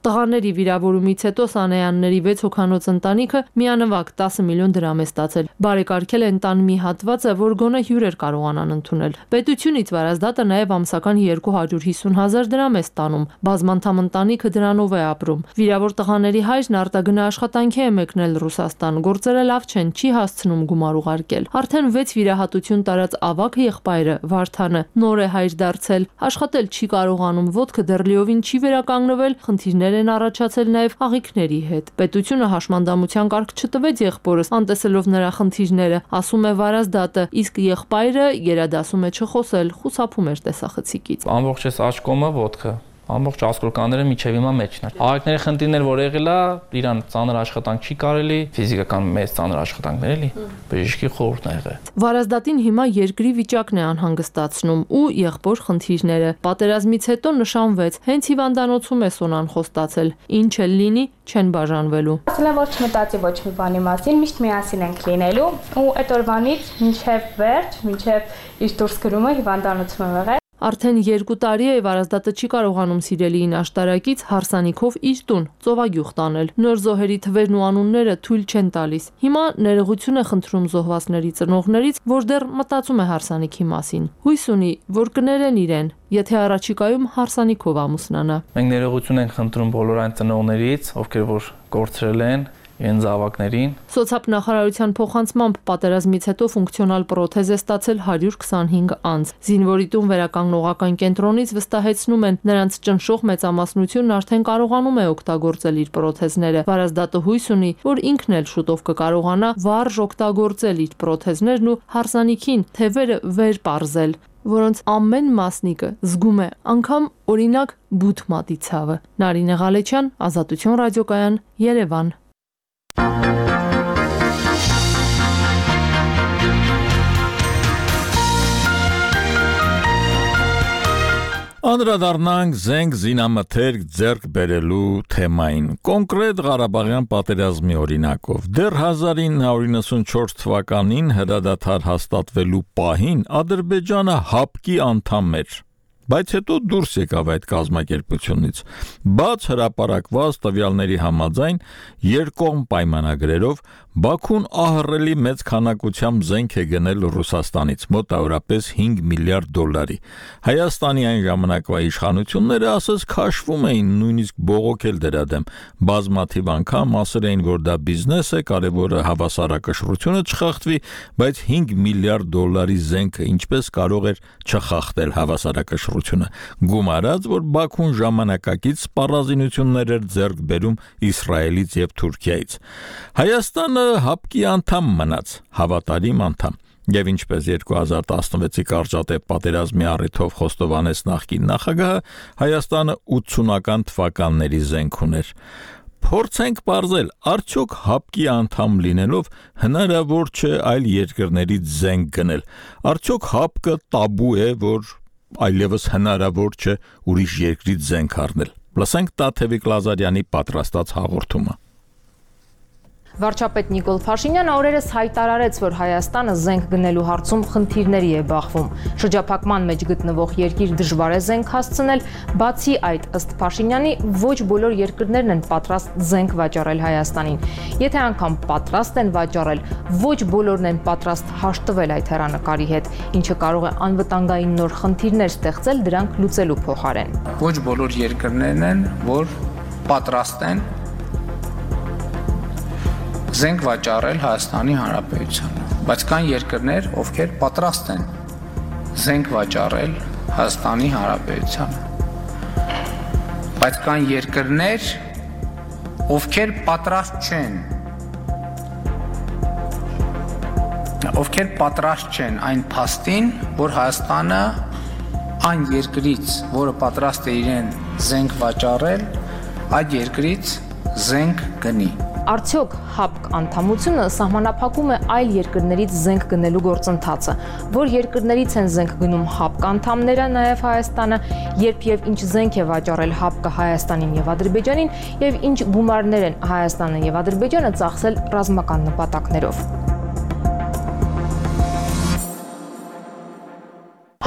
Տղաների վիրավորումից հետո Սանեյանների վեց հոգանոց ընտանիքը միանվագ տասը միլիոն դրամ է ստացել։ Բարեկարգել են տան մի հատվածը, որ գոնե հյուրեր կարողանան ընդունել։ Պետությունից Վարազդատը նաև ամսական երկու հարյուր հիսուն հազար դրամ է ստանում։ Բազմանդամ ընտանիքը դրանով է ապրում։ Վիրավոր տղաների հայրն արտագնա աշխատանքի է մեկնել Ռուսաստան։ Գործերը լավ չեն, չի հասցնում գումար ուղարկել։ Արդեն վեց վիրահատություն տարած ավագ եղբայրը Վարդանը նոր է հայր դարձել, աշխատել չի կարողանում, ոտքը դեռ լիովին չի վերականգնվել, խնդիրներ են առաջացել նաև աղիքների հետ։ Պետությունը հաշմանդամության կարգ չտվեց եղբորս, անտեսելով նրա խնդիրները, ասում է Վարազդատը, իսկ եղբայրը գերադասում է չխոսել, խուսափում էր տեսախցիկից։ Ամբողջ այս աչքոմը ոտքը ամբողջ ասկոլկաները միջև հիմա մեջն է։ Աղիքների խնդիրներ որ եղել է, իրան ծանր աշխատանք չի կարելի, ֆիզիկական մեծ ծանր աշխատանքներ էլի, բժշկի խորհուրդն ա եղել։ Վարազդատին հիմա երկրի վիճակն է անհանգստացնում ու եղբոր խնդիրները։ Պատերազմից հետո նշանվեց, հենց հիվանդանոցում է Սոնան խոստացել, ինչ էլ լինի, չեն բաժանվելու։ Ասել եմ, որ չմտածի ոչ մի բանի մասին, միշտ միասին ենք լինելու ու այդ օրվանից մինչև վերջ, մինչև իր դուրս գրումը հիվանդանոցում եմ եղել։ Արդեն երկու տարի է Վարազդատը չի կարողանում սիրելիին աշտարակից հարսանիքով իր տուն ծովագյուղ տանել։ Նոր զոհերի թվերն ու անունները թույլ չեն տալիս։ Հիմա ներողություն է խնդրում զոհվածների ծնողներից, որ դեռ մտածում է հարսանիքի մասին։ Հույս ունի, որ կներեն իրեն, եթե առաջիկայում հարսանիքով ամուսնանա։ Մենք ներողություն ենք խնդրում բոլոր այն ծնողներից, ովքեր որ կորցրել են իրենց զավակներին։ Սոցիալնախարարության փոխանցմամբ պատերազմից հետո ֆունկցիոնալ պրոթեզ է ստացել հարյուր քսանհինգ անձ։ Զինվորի տուն վերականգնողական կենտրոնից վստահեցնում են, նրանց ճնշող մեծամասնությունն արդեն կարողանում է օգտագործել իր պրոթեզները։ Վարազդատը հույս ունի, որ ինքն էլ շուտով կկարողանա վարժ օգտագործել իր պրոթեզներն ու հարսանիքին թևերը վեր պարզել, որոնց ամեն մասնիկը զգում է, անգամ օրինակ բութ մատի ցավը։ Նարինե Ղալեչյան, Ազատություն ռադիոկայան, Երևան։ Անդրադառնանք զենք զինամթերք ձեռք բերելու թեմային, կոնկրետ Ղարաբաղյան պատերազմի օրինակով։ Դեռ հազար ինը հարյուր իննսունչորս թվականին հրադադար հաստատվելու պահին Ադրբեջանը հապկի անդամ էր, բայց հետո դուրս եկավ այդ կազմակերպությունից։ Բաց հրապարակված տվյալների համաձայն երկկողմ պայմանագրերով Բաքուն ահռելի մեծ քանակությամբ զենք է գնել Ռուսաստանից, մոտավորապես հինգ միլիարդ դոլարի։ Հայաստանի այն ժամանակվա իշխանությունները ասես քաշվում էին, նույնիսկ բողոքել դրա դեմ։ Բազմաթիվ անգամ ասել էին, որ դա բիզնես է, կարևորը հավասարակշռությունը չխախտվի, բայց հինգ միլիարդ դոլարի զենքը ինչպես կարող էր չխախտել հավասարակշռությունը։ Գումարած, որ Բաքուն ժամանակակից սպառազինություններ էր ձեռք բերում Իսրայելից եւ Թուրքիայից։ Հայաստանը հապկի անդամ մնաց, հավատարիմ անդամ, եւ ինչպես երկու հազար տասնվեցի կարճատև պատերազմի առիթով խոստովանեց նախկին նախագահը, Հայաստանը ութսունական թվականների զենք ուներ։ Փորձենք պարզել, արդյոք հապկի անդամ լինելով հնարավոր չէ այլ երկրներից զենք գնել։ Արդյոք հապկը տաբու է, որ այլևս հնարավոր չէ ուրիշ երկրից զենք առնել։ Լսենք Տաթևիկ Լազարյանի պատրաստած հաղորդումը։ Վարչապետ Նիկոլ Փաշինյանը օրերս հայտարարեց, որ Հայաստանը զենք գնելու հարցում խնդիրների է բախվում։ Շրջափակման մեջ գտնվող երկիր դժվար է զենք հասցնել, բացի այդ, ըստ Փաշինյանի, ոչ բոլոր երկրներն են պատրաստ զենք վաճառել Հայաստանին։ Եթե անգամ պատրաստ են վաճառել, ոչ բոլորն են պատրաստ հաշտվել այդ հեռանկարի հետ, ինչը կարող է անվտանգային նոր խնդիրներ ստեղծել դրանք լուծելու փոխարեն։ Ոչ բոլոր երկրներն են, որ պատրաստ են զենք վաճառել Հայաստանի Հանրապետությանը, բայց կան երկրներ, ովքեր պատրաստ են զենք վաճառել Հայաստանի Հանրապետությանը, բայց կան երկրներ, ովքեր պատրաստ չեն, ովքեր պատրաստ չեն այն փաստին, որ Հայաստանը այն երկրից, որը պատրաստ է իրեն զենք վաճառել, այդ երկրից զենք գնի։ Արդյոք հապկ անդամությունը սահմանափակում է այլ երկրներից զենք գնելու գործընթացը, որ երկրներից են զենք գնում հապկ անդամները, նաև Հայաստանը, երբ եւ ինչ զենք է վաճառել հապկը Հայաստանին եւ Ադրբեջանին եւ ինչ գումարներ են Հայաստանը եւ Ադրբեջանը ծախսել ռազմական նպատակներով։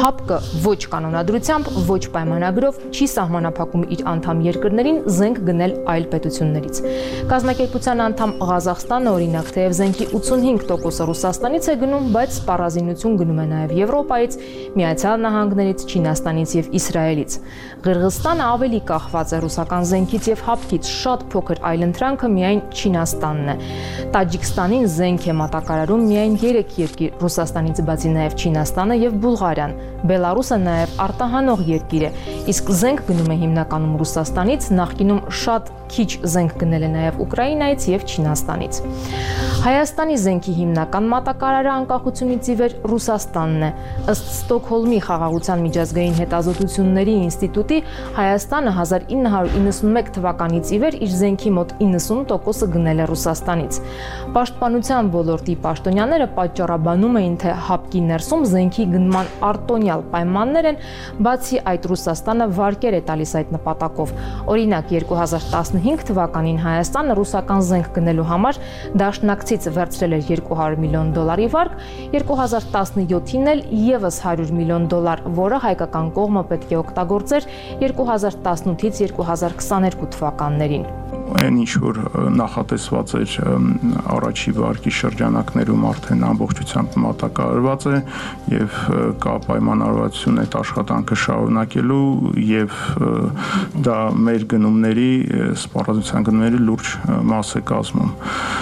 ՀԱՊԿ ոչ կանոնադրությամբ, ոչ պայմանագրով չի սահմանափակում իր անդամ երկրներին զենք գնել այլ պետություններից։ Կազմակերպության անդամ Ղազախստանը օրինակ թեև զենքի ութսունհինգ տոկոսը Ռուսաստանից է գնում, բայց սպառազինություն գնում է նաև Եվրոպայից, Միացյալ Նահանգներից, Չինաստանից եւ Իսրայելից։ Ղրղըզստանը ավելի կախված է ռուսական զենքից եւ ՀԱՊԿ-ից, շատ փոքր այլընտրանքը միայն Չինաստանն է։ Տաջիկստանին զենք է մատակարարում միայն երեք երկիր՝ Ռուսաստանից բացի նաև Չինաստանը եւ Բուլղարիան։ Բելարուսը նաև արտահանող երկիր է, իսկ զենք գնում է հիմնականում Ռուսաստանից, նախկինում շատ քիչ զենք գնել է նաև Ուկրաինայից եւ Չինաստանից։ Հայաստանի զենքի հիմնական մատակարարը անկախությունից ի վեր Ռուսաստանն է։ Ըստ Ստոկհոլմի խաղաղության միջազգային հետազոտությունների ինստիտուտի Հայաստանը հազար ինը հարյուր իննսունմեկ թվականից ի վեր իր զենքի մոտ իննսուն տոկոսը գնել է Ռուսաստանից։ Պաշտպանության ոլորտի պաշտոնյաները պատճառաբանում էին, թե ՀԱՊԿ-ի ներսում զենքի գնման արտոնյալ պայմաններ են, բացի այդ Ռուսաստանը վարկեր է տալիս այդ նպատակով։ Օրինակ երկու հազար տասնհինգ թվականին Հայաստանը ռուսական զենք գնելու համար դաշնակցից վերցրել էր երկու հարյուր միլիոն դոլարի վարկ, երկու հազար տասնյոթին էլ եւս հարյուր միլիոն դոլար, որը հայկական կողմը պետք է օգտագործեր երկու հազար տասնութից երկու հազար քսաներկու թվականներին։ Այն ինչ որ նախատեսված էր առաջի վարկի շրջանակներում արդեն ամբողջությամբ մատակարարված է եւ կա պայմանավորվածություն այդ աշխատանքը շարունակելու եւ դա մեր գնումների, սպառազինության գնումների լուրջ մաս է կազմում։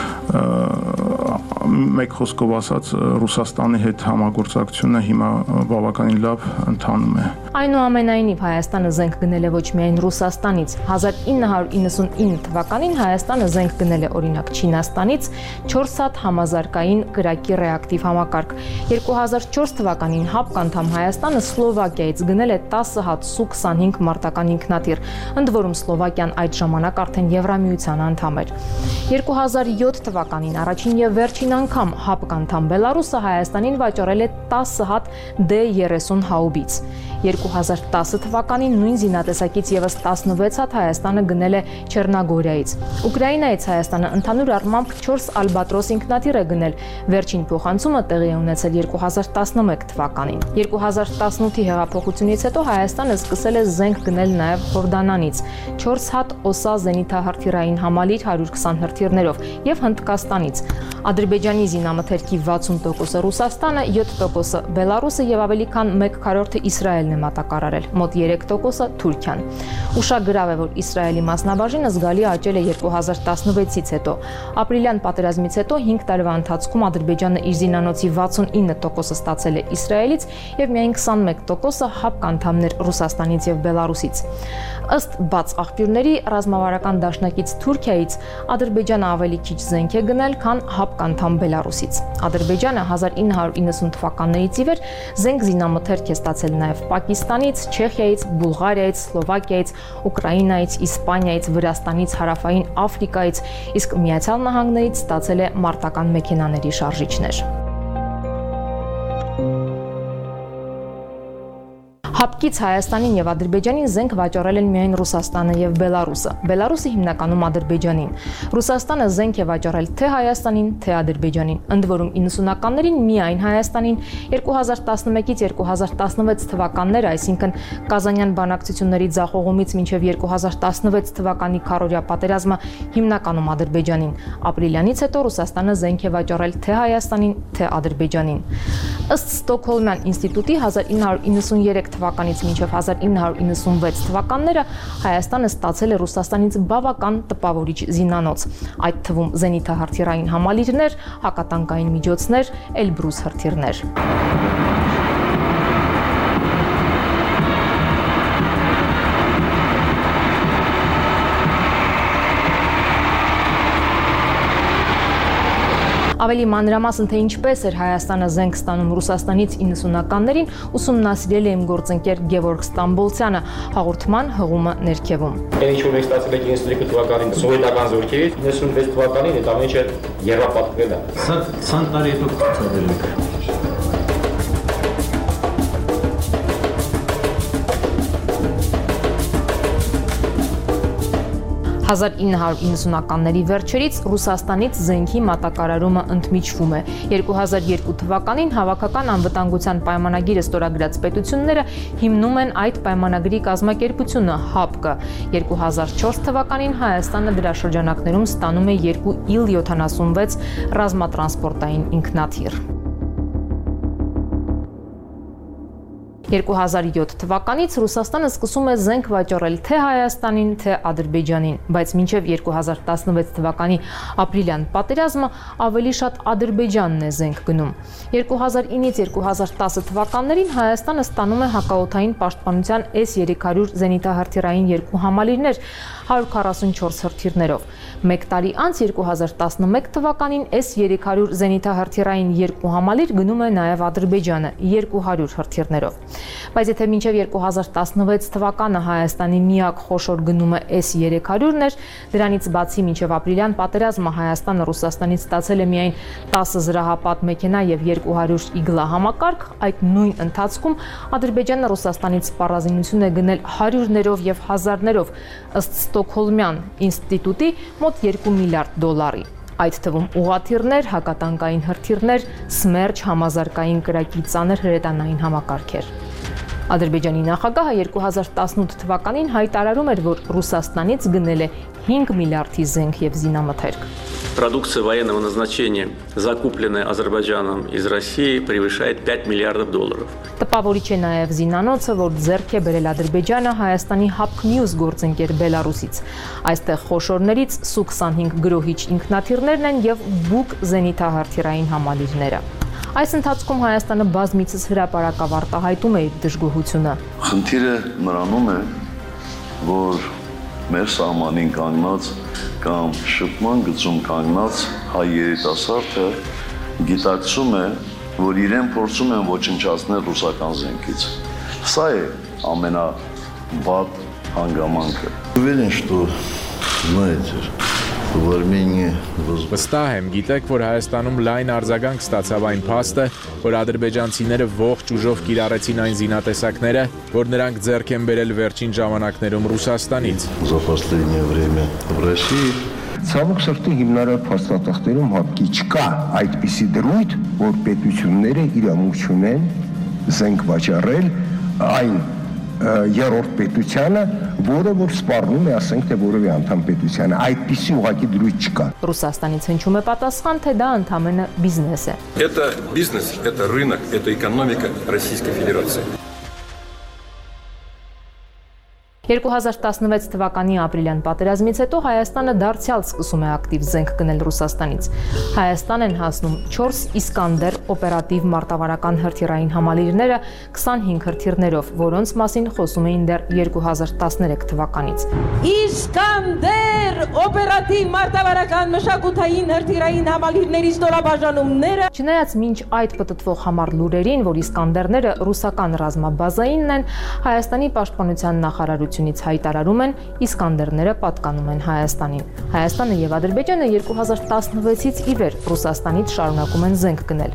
Մեկ խոսքով ասած Ռուսաստանի հետ համագործակցությունը հիմա բավականին լավ ընթանում է։ Այնուամենայնիվ Հայաստանը զենք գնել է ոչ միայն Ռուսաստանից, հազար ինը հարյուր իննսունինը թվականին Հայաստանը զենք գնել է օրինակ Չինաստանից չորս հատ համազարգային կրակի ռեակտիվ համակարգ։ երկու հազար չորս թվականին ՀԱՊԿ անդամ Հայաստանը Սլովակիայից գնել է տասը հատ Սու քսանհինգ մարտական ինքնաթիռ, ընդ որում Սլովակիան այդ ժամանակ արդեն Եվրամիության անդամ էր։ երկու հազար յոթ թվականին առաջին եւ վերջին անգամ ՀԱՊԿ անդամ Բելարուսը Հայաստանին վաճառել է տասը հատ դե երեսուն հաուբից։ երկու հազար տասը թվականին նույն զինատեսակից եւս տասնվեց հատ Հայաստանը գնել է Չեռնագորիայից։ Ուկրաինայից Հայաստանը ընդհանուր առմամբ չորս Ալբատրոս ինքնաթիռ է գնել, վերջին փոխանցումը տեղի է ունեցել երկու հազար տասնմեկ թվականին։ երկու հազար տասնութի հեղափոխությունից հետո Հայաստանը սկսել է զենք գնել նաեւ Հորդանանից, չորս հատ Օսա զենիթահրթիռային համալիր հարյուր քսան հրթիռներով եւ Հնդկաստանից։ Ադրբեջանի զինամթերքի վաթսուն տոկոսը Ռուսաստանը, յոթ տոկոսը Բելարուսը եւ ավելի քան մեկ քառորդը Իսրայելն է մատակարարել, մոտ երեք տոկոսը Թուրքիան։ Ուշագրավ է, որ Իսրայելի մասնաբաժինը զգալի աճել է երկու հազար տասնվեցից հետո։ Ապրիլյան պատերազմից հետո հինգ տարվա ընթացքում Ադրբեջանը իր զինանոցի վաթսունինը տոկոսը ստացել է Իսրայելից եւ միայն քսանմեկ տոկոսը ՀԱՊԿ անդամներ Ռուսաստանից եւ Բելարուսից։ Ըստ բաց աղբյուրների ռազմավարական դաշնակից Թուրքիայից Ադրբեջանը ավելի քիչ զենք է գնել, քան ՀԱՊԿ անդամ Բելարուսից։ Ադրբեջանը հազար ինը հարյուր իննսուն թվականներից ի վեր զենք զինամթերք է ստացել նաև Պակիստանից, Չեխիայից, Բուլղարիայից, Սլովակիայից, Ուկրաինայից, Իսպանիայից, Վրաստանից, Հարավային Աֆրիկայից, իսկ Միացյալ Նահանգներից ստացել է մարտական մեքենաների շարժիչներ։ ՀԱՊԿ-ից Հայաստանին եւ Ադրբեջանին զենք վաճառել են միայն Ռուսաստանը եւ Բելարուսը։ Բելարուսը հիմնականում Ադրբեջանին։ Ռուսաստանը զենք է վաճառել թե Հայաստանին, թե Ադրբեջանին, ընդ որում իննսունականներին միայն Հայաստանին, երկու հազար տասնմեկից երկու հազար տասնվեց թվականները, այսինքն Կազանյան բանակցությունների ձախողումից մինչև երկու հազար տասնվեց թվականի քառօրյա պատերազմը հիմնականում Ադրբեջանին։ Ապրիլյանից հետո Ռուսաստանը զենք է վաճառել թե Հայաստանին, թե Ադրբեջանին։ Ըստ Ստոկհոլմյան ինստիտուտի հազար ինը հարյուր իննսուներեք թվականից մինչև հազար ինը հարյուր իննսունվեց թվականները Հայաստանը ստացել է Ռուսաստանից բավական տպավորիչ զինանոց, այդ թվում զենիթահրթիռային համալիրներ, հակատանկային միջոցներ, Էլբրուս հրթիռներ։ Ավելի մանրամասն թե ինչպես էր Հայաստանը զենք ստանում Ռուսաստանից իննսունականներին, ուսումնասիրել է իմ գործընկեր Գևորգ Ստամբոլցյանը հաղորդման հղումը ներքևում։ Այն ինչ որ մենք ստացել ենք իննսունյոթ թվականին սովետական զորքերից, իննսունվեց թվականին այդ ամենը երրապատկվել է։ Սա քսան տարի հետո ցուցադրել ենք։ հազար ինը հարյուր իննսունականների վերջերից Ռուսաստանից զենքի մատակարարումը ընդմիջվում է։ երկու հազար երկու թվականին Հավաքական անվտանգության պայմանագիրը ստորագրած պետությունները հիմնում են այդ պայմանագրի կազմակերպությունը ՀԱՊԿ-ը։ երկու հազար չորս թվականին Հայաստանը դրա շրջանակներում ստանում է երկու իլ յոթանասունվեց ռազմատրանսպորտային ինքնաթիռ։ երկու հազար յոթ թվականից Ռուսաստանը սկսում է զենք վաճառել թե Հայաստանին, թե Ադրբեջանին, բայց մինչև երկու հազար տասնվեց թվականի ապրիլյան պատերազմը ավելի շատ Ադրբեջանն է զենք գնում։ երկու հազար ինից երկու հազար տասը թվականներին Հայաստանը ստանում է հակաօդային պաշտպանության էս երեք հարյուր զենիթահրթիռային երկու համալիրներ հարյուր քառասունչորս հրթիռներով։ Մեկ տարի անց երկու հազար տասնմեկ թվականին էս երեք հարյուր զենիթահրթիռային երկու համալիր գնում է նաև Ադրբեջանը երկու հարյուր հրթիռներով։ Բայց եթե մինչև երկու հազար տասնվեց թվականը Հայաստանի միակ խոշոր գնումը էս երեք հարյուրն էր, դրանից բացի մինչև ապրիլյան պատերազմը Հայաստանը Ռուսաստանից ստացել է միայն տասը զրահապատ մեքենա եւ երկու հարյուր իգլա համակարգ, այդ նույն ընթացքում Ադրբեջանը Ռուսաստանից սպառազինություն է գնել հարյուրներով եւ հազարներով, ըստ Ստոկհոլմյան ինստիտուտի մոտ երկու միլիարդ դոլարի։ Այդ թվում ուղաթիռներ, հակատանկային հրթիռներ, Սմերջ համազարգային կրակի ծանր հրետանային համակարգեր։ Ադրբեջանի նախագահը երկու հազար տասնութ թվականին հայտարարում էր, որ Ռուսաստանից գնել է հինգ միլիարդի զենք եւ զինամթերք։ Продукция военного назначения, закупленная Азербайджаном из России, превышает пять миллиардов долларов. Տպավորիչ է նաև զինանոցը, որ ձեռք է բերել Ադրբեջանը Հայաստանի ՀԱՊԿ մյուս գործընկեր Բելարուսից։ Այստեղ խոշորներից Սու քսանհինգ գրոհիչ ինքնաթիռներն են եւ Բուկ զենիթահրթիռային համալիրները։ Այս ընթացքում Հայաստանը բազմիցս հրապարակավ արտահայտում է իր դժգոհությունը։ Խնդիրը նրանում է, որ մեր սահմանին կանգնած կամ շփման գծում կանգնած հայ երիտասարդը գիտակցում է, որ իրեն փորձում են ոչնչացնել ռուսական զենքից։ Սա է ամենավատ հանգամանքը։ Уверен, что знаете, в Армении Վստահ եմ, գիտեք, որ Հայաստանում լայն արձագանք ստացավ այն փաստը, որ ադրբեջանցիները ողջ ուժով կիրառեցին այն զինատեսակները, որ նրանք ձեռք են բերել վերջին ժամանակներում Ռուսաստանից։ За последнее время в России Ցավոք սրտի հիմնարար փաստաթղթերում հապկի չկա այդպիսի դրույթ, որ պետությունները իրավունք ունեն զենք վաճառել այն երրորդ պետությանը, որը որ սպառնում է, ասենք թե որևէ անդամ պետությանը, այդպիսի ուղղակի դրույթ չկա։ Ռուսաստանից հնչում է պատասխան, թե դա ընդամենը բիզնես է։ Это бизнес, это рынок, это экономика Российской Федерации. երկու հազար տասնվեց թվականի ապրիլյան պատերազմից հետո Հայաստանը դարձյալ սկսում է ակտիվ զենք գնել Ռուսաստանից։ Հայաստան են հասնում չորս Իսկանդեր օպերատիվ մարտավարական հրթիռային համալիրները քսանհինգ հրթիռներով, որոնց մասին խոսում էին դեռ երկու հազար տասներեք թվականից։ Իսկանդեր օպերատիվ մարտավարական մշակութային հրթիռային համալիրների ստորաբաժանումները։ Չնայած մինչ այդ պտտվող համառ լուրերին, որ Իսկանդերները ռուսական ռազմաբազայինն են, Հայաստանի պաշտպանության նախարարությունից հայտարարում են Իսկանդերները պատկանում են Հայաստանին։ Հայաստանը եւ Ադրբեջանը երկու հազար տասնվեցից ի վեր Ռուսաստանից շարունակում են զենք գնել։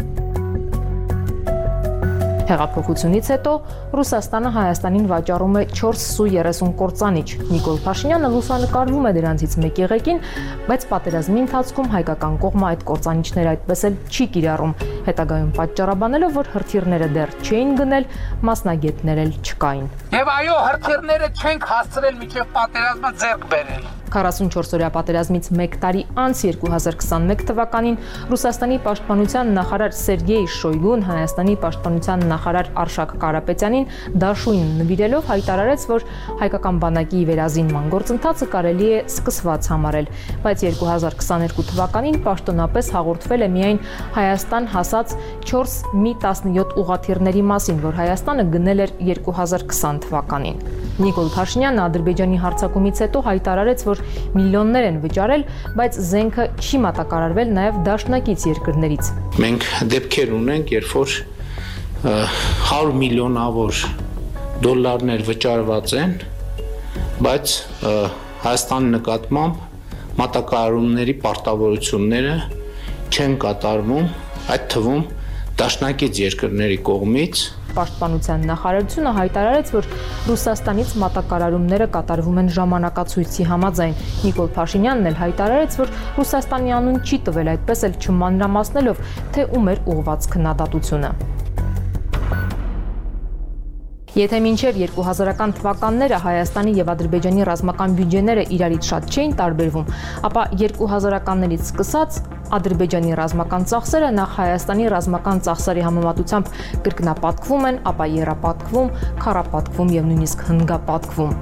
Հեղափոխությունից հետո Ռուսաստանը Հայաստանին վաճառում է չորս Սու երեսուն կործանիչ։ Նիկոլ Փաշինյանը լուսանկարվում է դրանցից մեկի ղեկին, բայց պատերազմի ընթացքում հայկական կողմը այդ կործանիչները այդպես էլ չի կիրառում, հետագայում պատճառաբանելով, որ հրթիռները դեռ չէին գնել, մասնագետներ էլ չկային։ Եվ այո, հրթիռները չենք հասցրել մինչև պատերազմը ձեռք բերել։ քառասունչորս օրյա պատերազմից մեկ տարի անց երկու հազար քսանմեկ թվականին Ռուսաստանի պաշտպանության նախարար Սերգեյ Շոյգուն Հայաստանի պաշտպանության նախարար Արշակ Կարապետյանին դաշույն նվիրելով հայտարարեց, որ հայկական բանակի վերազինման գործընթացը կարելի է սկսված համարել, բայց երկու հազար քսաներկու թվականին պաշտոնապես հաղորդվել է միայն Հայաստան հասած չորս մի տասնյոթ ուղաթիռների մասին, որ Հայաստանը գնել էր երկու հազար քսան թվականին։ Նիկոլ Փաշինյանը Ադրբեջանի հարձակումից հետո հայտարարեց, որ միլիոններ են վճարել, բայց զենքը չի մատակարարվել նաև դաշնակից երկրներից։ Մենք դեպքեր ունենք, երբ որ հարյուր միլիոնավոր դոլարներ վճարված են, բայց Հայաստանի նկատմամբ մատակարարումների պարտավորությունները չեն կատարվում, այդ թվում դաշնակից երկրների կողմից Պաշտպանության նախարարությունը հայտարարեց, որ Ռուսաստանից մատակարարումները կատարվում են ժամանակացույցի համաձայն։ Նիկոլ Փաշինյանն էլ հայտարարեց, որ Ռուսաստանի անուն չի տվել, այդպես էլ չմանրամասնելով, թե ում էր ուղղված քննադատությունը։ Եթե մինչև երկու հազարական թվականները Հայաստանի եւ Ադրբեջանի ռազմական բյուջեները իրարից շատ չէին տարբերվում, ապա երկու հազարականներից սկսած Ադրբեջանի ռազմական ծախսերը նախ Հայաստանի ռազմական ծախսերի համեմատությամբ կրկնապատկվում են, ապա եռապատկվում, քառապատկվում եւ նույնիսկ հնգապատկվում։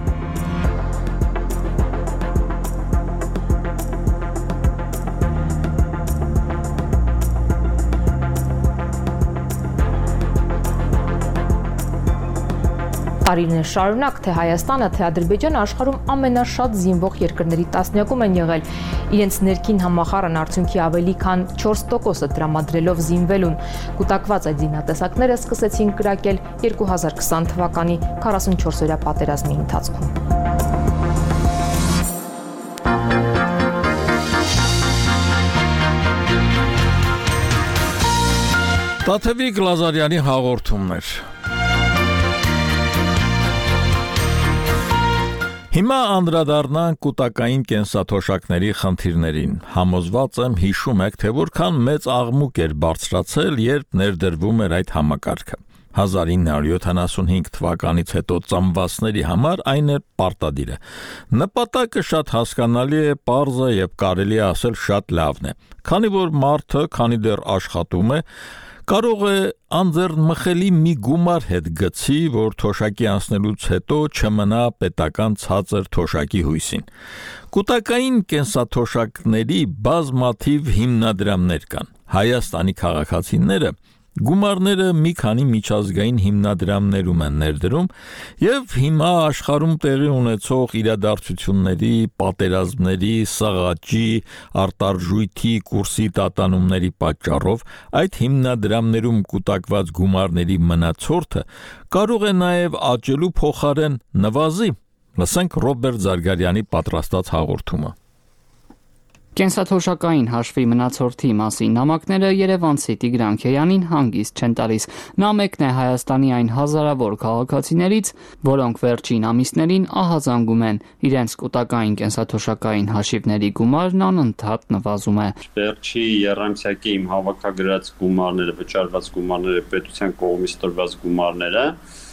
Տարիներ շարունակ թե Հայաստանը, թե Ադրբեջանը աշխարհում ամենաշատ զինվող երկրների տասնյակում են եղել։ Իրենց ներքին համախառն արդյունքի ավելի քան չորս տոկոսը տրամադրելով զինվելուն։ Կուտակված այդ զինատեսակները սկսեցին կրակել երկու հազար քսան թվականի քառասունչորսօրյա պատերազմի ընթացքում։ Տաթևիկ Լազարյանի հաղորդումներ։ Հիմա անդրադառնանք կուտակային կենսաթոշակների խնդիրներին։ Համոզված եմ հիշում եք, թե որքան մեծ աղմուկ էր բարձրացել, երբ ներդրվում էր այդ համակարգը։ հազար ինը հարյուր յոթանասունհինգ թվականից հետո ծամվածների համար այն է պարտադիրը։ Նպատակը շատ հասկանալի է, պարզ է եւ կարելի է ասել շատ լավն է։ Քանի որ մարդը, քանի դեռ աշխատում է, կարող է անձեռնմխելի մի գումար հետ գցի, որ թոշակի անցնելուց հետո չմնա պետական ցածր թոշակի հույսին։ Կուտակային կենսաթոշակների բազմաթիվ հիմնադրամներ կան։ Հայաստանի քաղաքացիները գումարները մի քանի միջազգային հիմնադրամներում են ներդրում եւ հիմա աշխարհում տեղի ունեցող իրադարձությունների, պատերազմների, սաղաճի, արտարժույթի կուրսի տատանումների պատճառով այդ հիմնադրամներում կուտակված գումարների մնացորդը կարող է նաեւ աճելու փոխարեն նվազի։ Լսենք Ռոբերտ Զարգարյանի պատրաստած հաղորդումը։ Կենսաթոշակային հաշվի մնացորդի մասին նամակները երևանցի Տիգրան Քեյանին հանգիստ չեն տալիս։ Նա մեկն է Հայաստանի այն հազարավոր քաղաքացիներից, որոնք վերջին ամիսներին ահազանգում են, իրենց կուտակային կենսաթոշակային հաշիվների գումարն անընդհատ նվազում է։ Վերջի եռամսյակի իմ հավաքագրած գումարները, վճարված գումարները, պետության կողմից տրված գումարները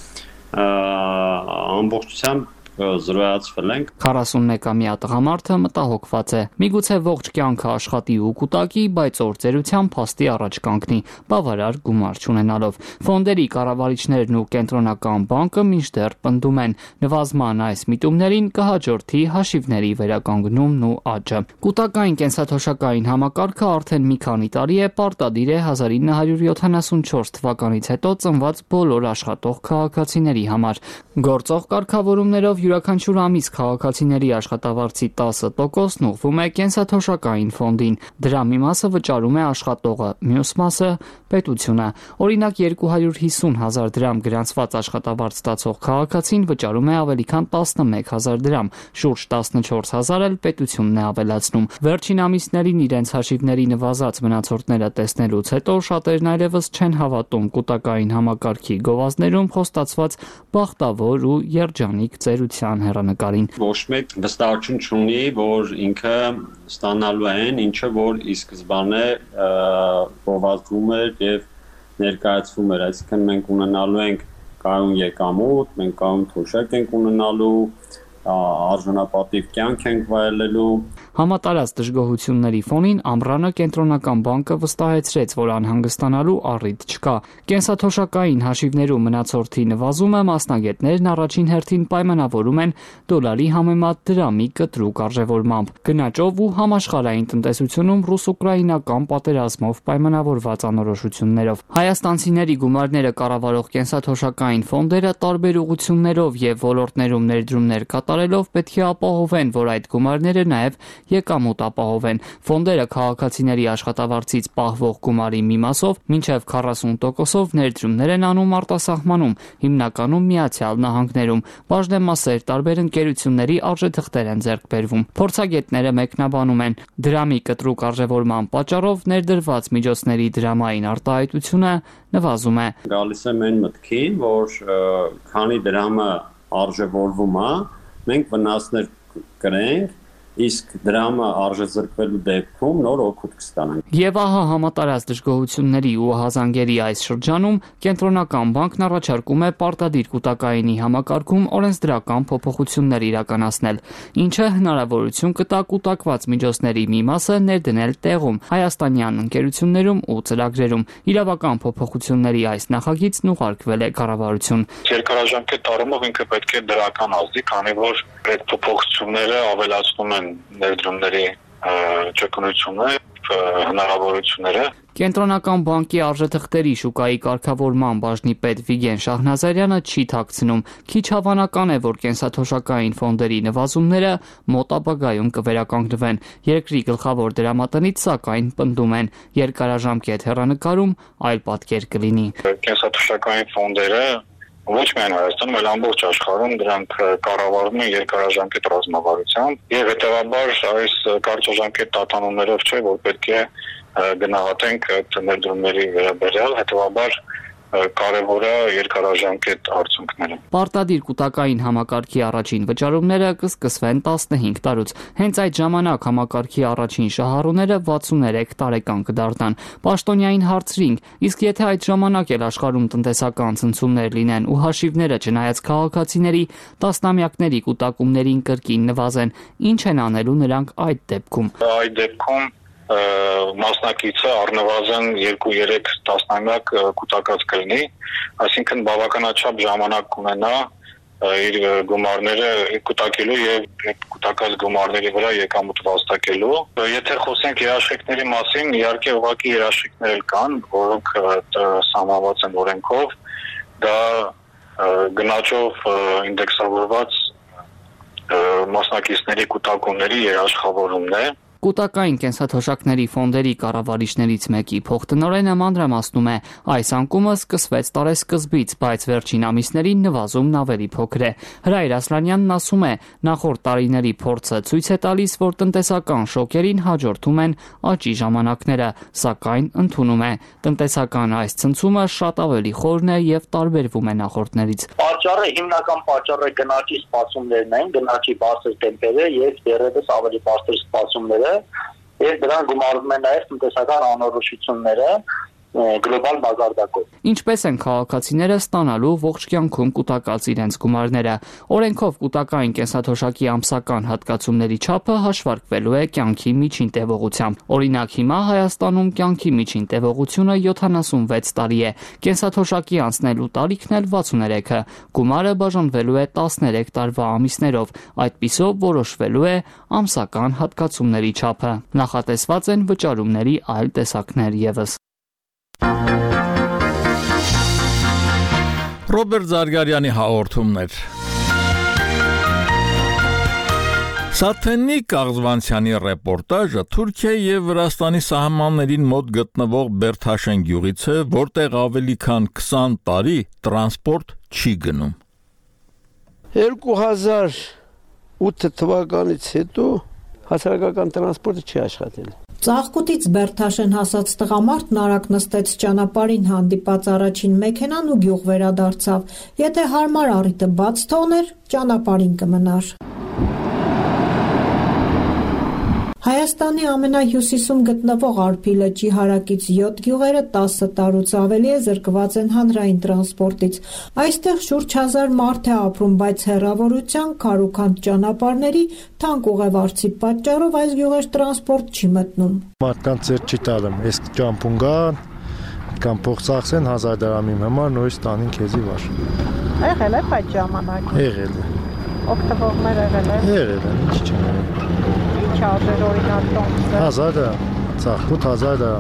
ամբողջությամբ զրոյացվել ենք։ քառասունմեկամյա տղամարդը մտահոգված է։ Միգուցե ողջ կյանքը աշխատի ու կուտակի, բայց օրձերության փաստի առաջ կանգնի, բավարար գումար չունենալով։ Ֆոնդերի կառավարիչներն ու կենտրոնական բանկը մինչդեռ պնդում են, նվազման այս միտումներին կհաջորդի հաշիվների վերականգնումն ու աճը։ Կուտակային կենսաթոշակային համակարգը արդեն մի քանի տարի է պարտադիր է հազար ինը հարյուր յոթանասունչորս թվականից հետո ծնված բոլոր աշխատող քաղաքացիների համար։ Գործող կարգավորումներով յուրաքանչյուր ամիս քաղաքացիների աշխատավարձի տասը տոկոսն ուղղվում է կենսաթոշակային ֆոնդին։ Դրա մի մասը վճարում է աշխատողը, մյուս մասը պետությունը։ Օրինակ երկու հարյուր հիսուն հազար դրամ գրանցված աշխատավարձ ստացող քաղաքացին վճարում է ավելի քան տասնմեկ հազար դրամ, շուրջ տասնչորս հազար էլ պետությունն է ավելացնում։ Վերջին ամիսներին իրենց հաշիվների նվազած մնացորդները տեսնելուց հետո շատերն այլևս չեն հավատում կուտակային համակարգի գովազդներում խոստացված բախտավոր ու երջանիկ ծերության հեռանկարին։ Ոչ մեկ վստահություն չունի, որ ինքը ստանալու են, ինչը որ ի սկզբանե գովազդվում էր եւ ներկայացվում էր, այսինքն մենք ունենալու ենք կայուն եկամուտ, մենք կայուն թոշակ ենք ունենալու, արժանապատիվ կյանք ենք վայելելու։ Համատարած դժգոհությունների ֆոնին Ամռանը կենտրոնական բանկը վստահեցրեց, որ անհանգստանալու առիթ չկա։ Կենսաթոշակային հաշիվներում մնացորդի նվազումը մասնագետներն առաջին հերթին պայմանավորում են դոլարի համեմատ դրամի կտրուկ արժևորմամբ, գնաճով ու համաշխարհային տնտեսությունում ռուս-ուկրաինական պատերազմով պայմանավորված անորոշություններով։ Հայաստանցիների գումարները կառավարող կենսաթոշակային ֆոնդերը տարբեր ուղղություններով եւ ոլորտներում ներդրումներ կատարում կատարելով պետք է ապահովեն, որ այդ գումարները նաև եկամուտ ապահովեն։ Ֆոնդերը քաղաքացիների աշխատավարձից պահվող գումարի մի մասով մինչև քառասուն տոկոսով ներդրումներ են անում արտասահմանում, հիմնականում Միացյալ Նահանգներում։ Բաժնեմասեր տարբեր ընկերությունների արժեթղթեր են ձեռք բերվում։ Փորձագետները մեկնաբանում են, դրամի կտրուկ արժևորման պատճառով ներդրված միջոցների դրամային արտահայտությունը նվազում է։ Գալիս եմ այն մտքին, որ քանի դրամը արժևորվում է, մենք վնասներ կրենք, իսկ դրամը արժեզրկվելու դեպքում նոր օգուտ կստանանք։ Եվ ահա համատարած դժգոհությունների ու հազանգերի այս շրջանում Կենտրոնական բանկն առաջարկում է պարտադիր կուտակայինի համակարգում օրենսդրական փոփոխություններ իրականացնել, ինչը հնարավորություն կտա կուտակված միջոցների մի մասը ներդնել տեղում, հայաստանյան ընկերություններում ու ծրագրերում։ Իրավական փոփոխությունների այս նախագիծն ուղարկվել է կառավարություն։ Երկարաժամկետ առումով ինքը պետք է դրական ազդի, քանի որ այդ փոփոխությունները ավելացնում են ներդրումների ճկունությունը, հնարավորությունները։ Կենտրոնական բանկի արժեթղթերի շուկայի կարգավորման բաժնի պետ Վիգեն Շահնազարյանը չի թաքցնում։ Քիչ հավանական է, որ կենսաթոշակային ֆոնդերի նվազումները մոտ ապագայում կվերականգնվեն։ Երկրի գլխավոր դրամատնից սակայն պնդում են, երկարաժամկետ հեռանկարում այլ պատկեր կլինի։ Կենսաթոշակային ֆոնդերը ոչ միայն Հայաստանում, այլ ամբողջ աշխարհում դրանք կառավարվում են երկարաժամկետ ռազմավարությամբ եւ հետեւաբար այս կարճաժամկետ տատանումներով չէ, որ պետք է գնահատենք այդ ներդրումների վերաբերյալ, հետեւաբար կարևոր է երկարաժամկետ արդյունքները։ Պարտադիր կուտակային համակարգի առաջին վճարումները կսկսվեն տասնհինգ տարուց։ Հենց այդ ժամանակ համակարգի առաջին շահառուները վաթսուներեք տարեկան կդառնան։ Պաշտոնյային հարցրինք, իսկ եթե այդ ժամանակ էլ աշխարհում տնտեսական ցնցումներ լինեն ու հաշիվները չնայած քաղաքացիների տասնամյակների կուտակումներին կրկին նվազեն, ինչ են անելու նրանք այդ դեպքում։ Այդ դեպքում մասնակիցը առնվազն երկու-երեք տասնամյակ կուտակած կլինի, այսինքն բավականաչափ ժամանակ կունենա իր գումարները կուտակելու եւ կուտակած գումարների վրա եկամուտ վաստակելու։ Եթե խոսենք երաշխիքների մասին, իհարկե ուղղակի երաշխիքներ էլ կան, որոնք սահմանված են օրենքով, դա գնաճով ինդեքսավորված մասնակիցների կուտակումների երաշխավորումն է։ Կուտակային կենսաթոշակների ֆոնդերի կառավարիչներից մեկի փոխտնօրենը մանրամասնում է, այս անկումը սկսվեց տարեսկզբից, բայց վերջին ամիսներին նվազումն ավելի փոքր է։ Հրայր Ասլանյանն ասում է, նախորդ տարիների փորձը ցույց է տալիս, որ տնտեսական շոկերին հաջորդում են աճի ժամանակները, սակայն ընդունում է, տնտեսական այս ցնցումը շատ ավելի խորն է եւ տարբերվում է նախորդներից։ Պատճառը հիմնական պատճառը գնաճի սպասումներն են, գնաճի բարձր տեմպերը եւ դեռևս ավելի բարձր սպասումները եւ դրան գումարվում են նաեւ տնտեսական անորոշությունները գլոբալ մակարդակով։ Ինչպես են քաղաքացիները ստանալու ողջ կյանքում կուտակած իրենց գումարները։ Օրենքով կուտակային կենսաթոշակի ամսական հատկացումների չափը հաշվարկվելու է կյանքի միջին տևողությամբ։ Օրինակ հիմա Հայաստանում կյանքի միջին տևողությունը յոթանասունվեց տարի է։ Կենսաթոշակի անցնելու տարիքն էլ վաթսուներեքը։ Գումարը բաժանվելու է տասներեք տարվա ամիսներով։ Այդպիսով որոշվելու է ամսական հատկացումների չափը։ Նախատեսված են վճարումների այլ տեսակներ եւս։ Ռոբերտ Զարգարյանի հաղորդումներ։ Սաթեննի Կաղզվանցյանի ռեպորտաժը Թուրքիայի եւ Վրաստանի սահմաններին մոտ գտնվող Բերթաշեն գյուղից է, որտեղ ավելի քան քսան տարի տրանսպորտ չի գնում։ երկու հազար ութ թվականից հետո հասարակական տրանսպորտը չի աշխատել։ Ծաղկուտից Բերթաշեն հասած տղամարդն արագ նստեց ճանապարհին, հանդիպած առաջին մեքենան ու գյուղ վերադարձավ։ Եթե հարմար առիթը բաց թողներ, ճանապարհին կմնար։ Հայաստանի ամենահյուսիսում գտնվող Արփի լճի հարակից յոթ գյուղերը տասը տարուց ավելի է զրկված են հանրային տրանսպորտից։ Այստեղ շուրջ հազար մարդ է ապրում, բայց հեռավորության քարուքանդ ճանապարհների թանկ ուղևորցի պատճառով այս գյուղեր տրանսպորտ չի մտնում։ Մարդկանց ձեռք չի տալում, այս ճամփուն գան, կամ փող ծախսեն հազար դրամի համար, նորից տանին քեզի վար։ Եղել է այդ ժամանակը։ Եղել է։ Օգտվողներ եղել է։ Եղել է, ինչ չեմ եղել։ Ինչ արժեր օրինակ տոմսը։ հազար դրամ, ծախ ութ հազար դրամ էր։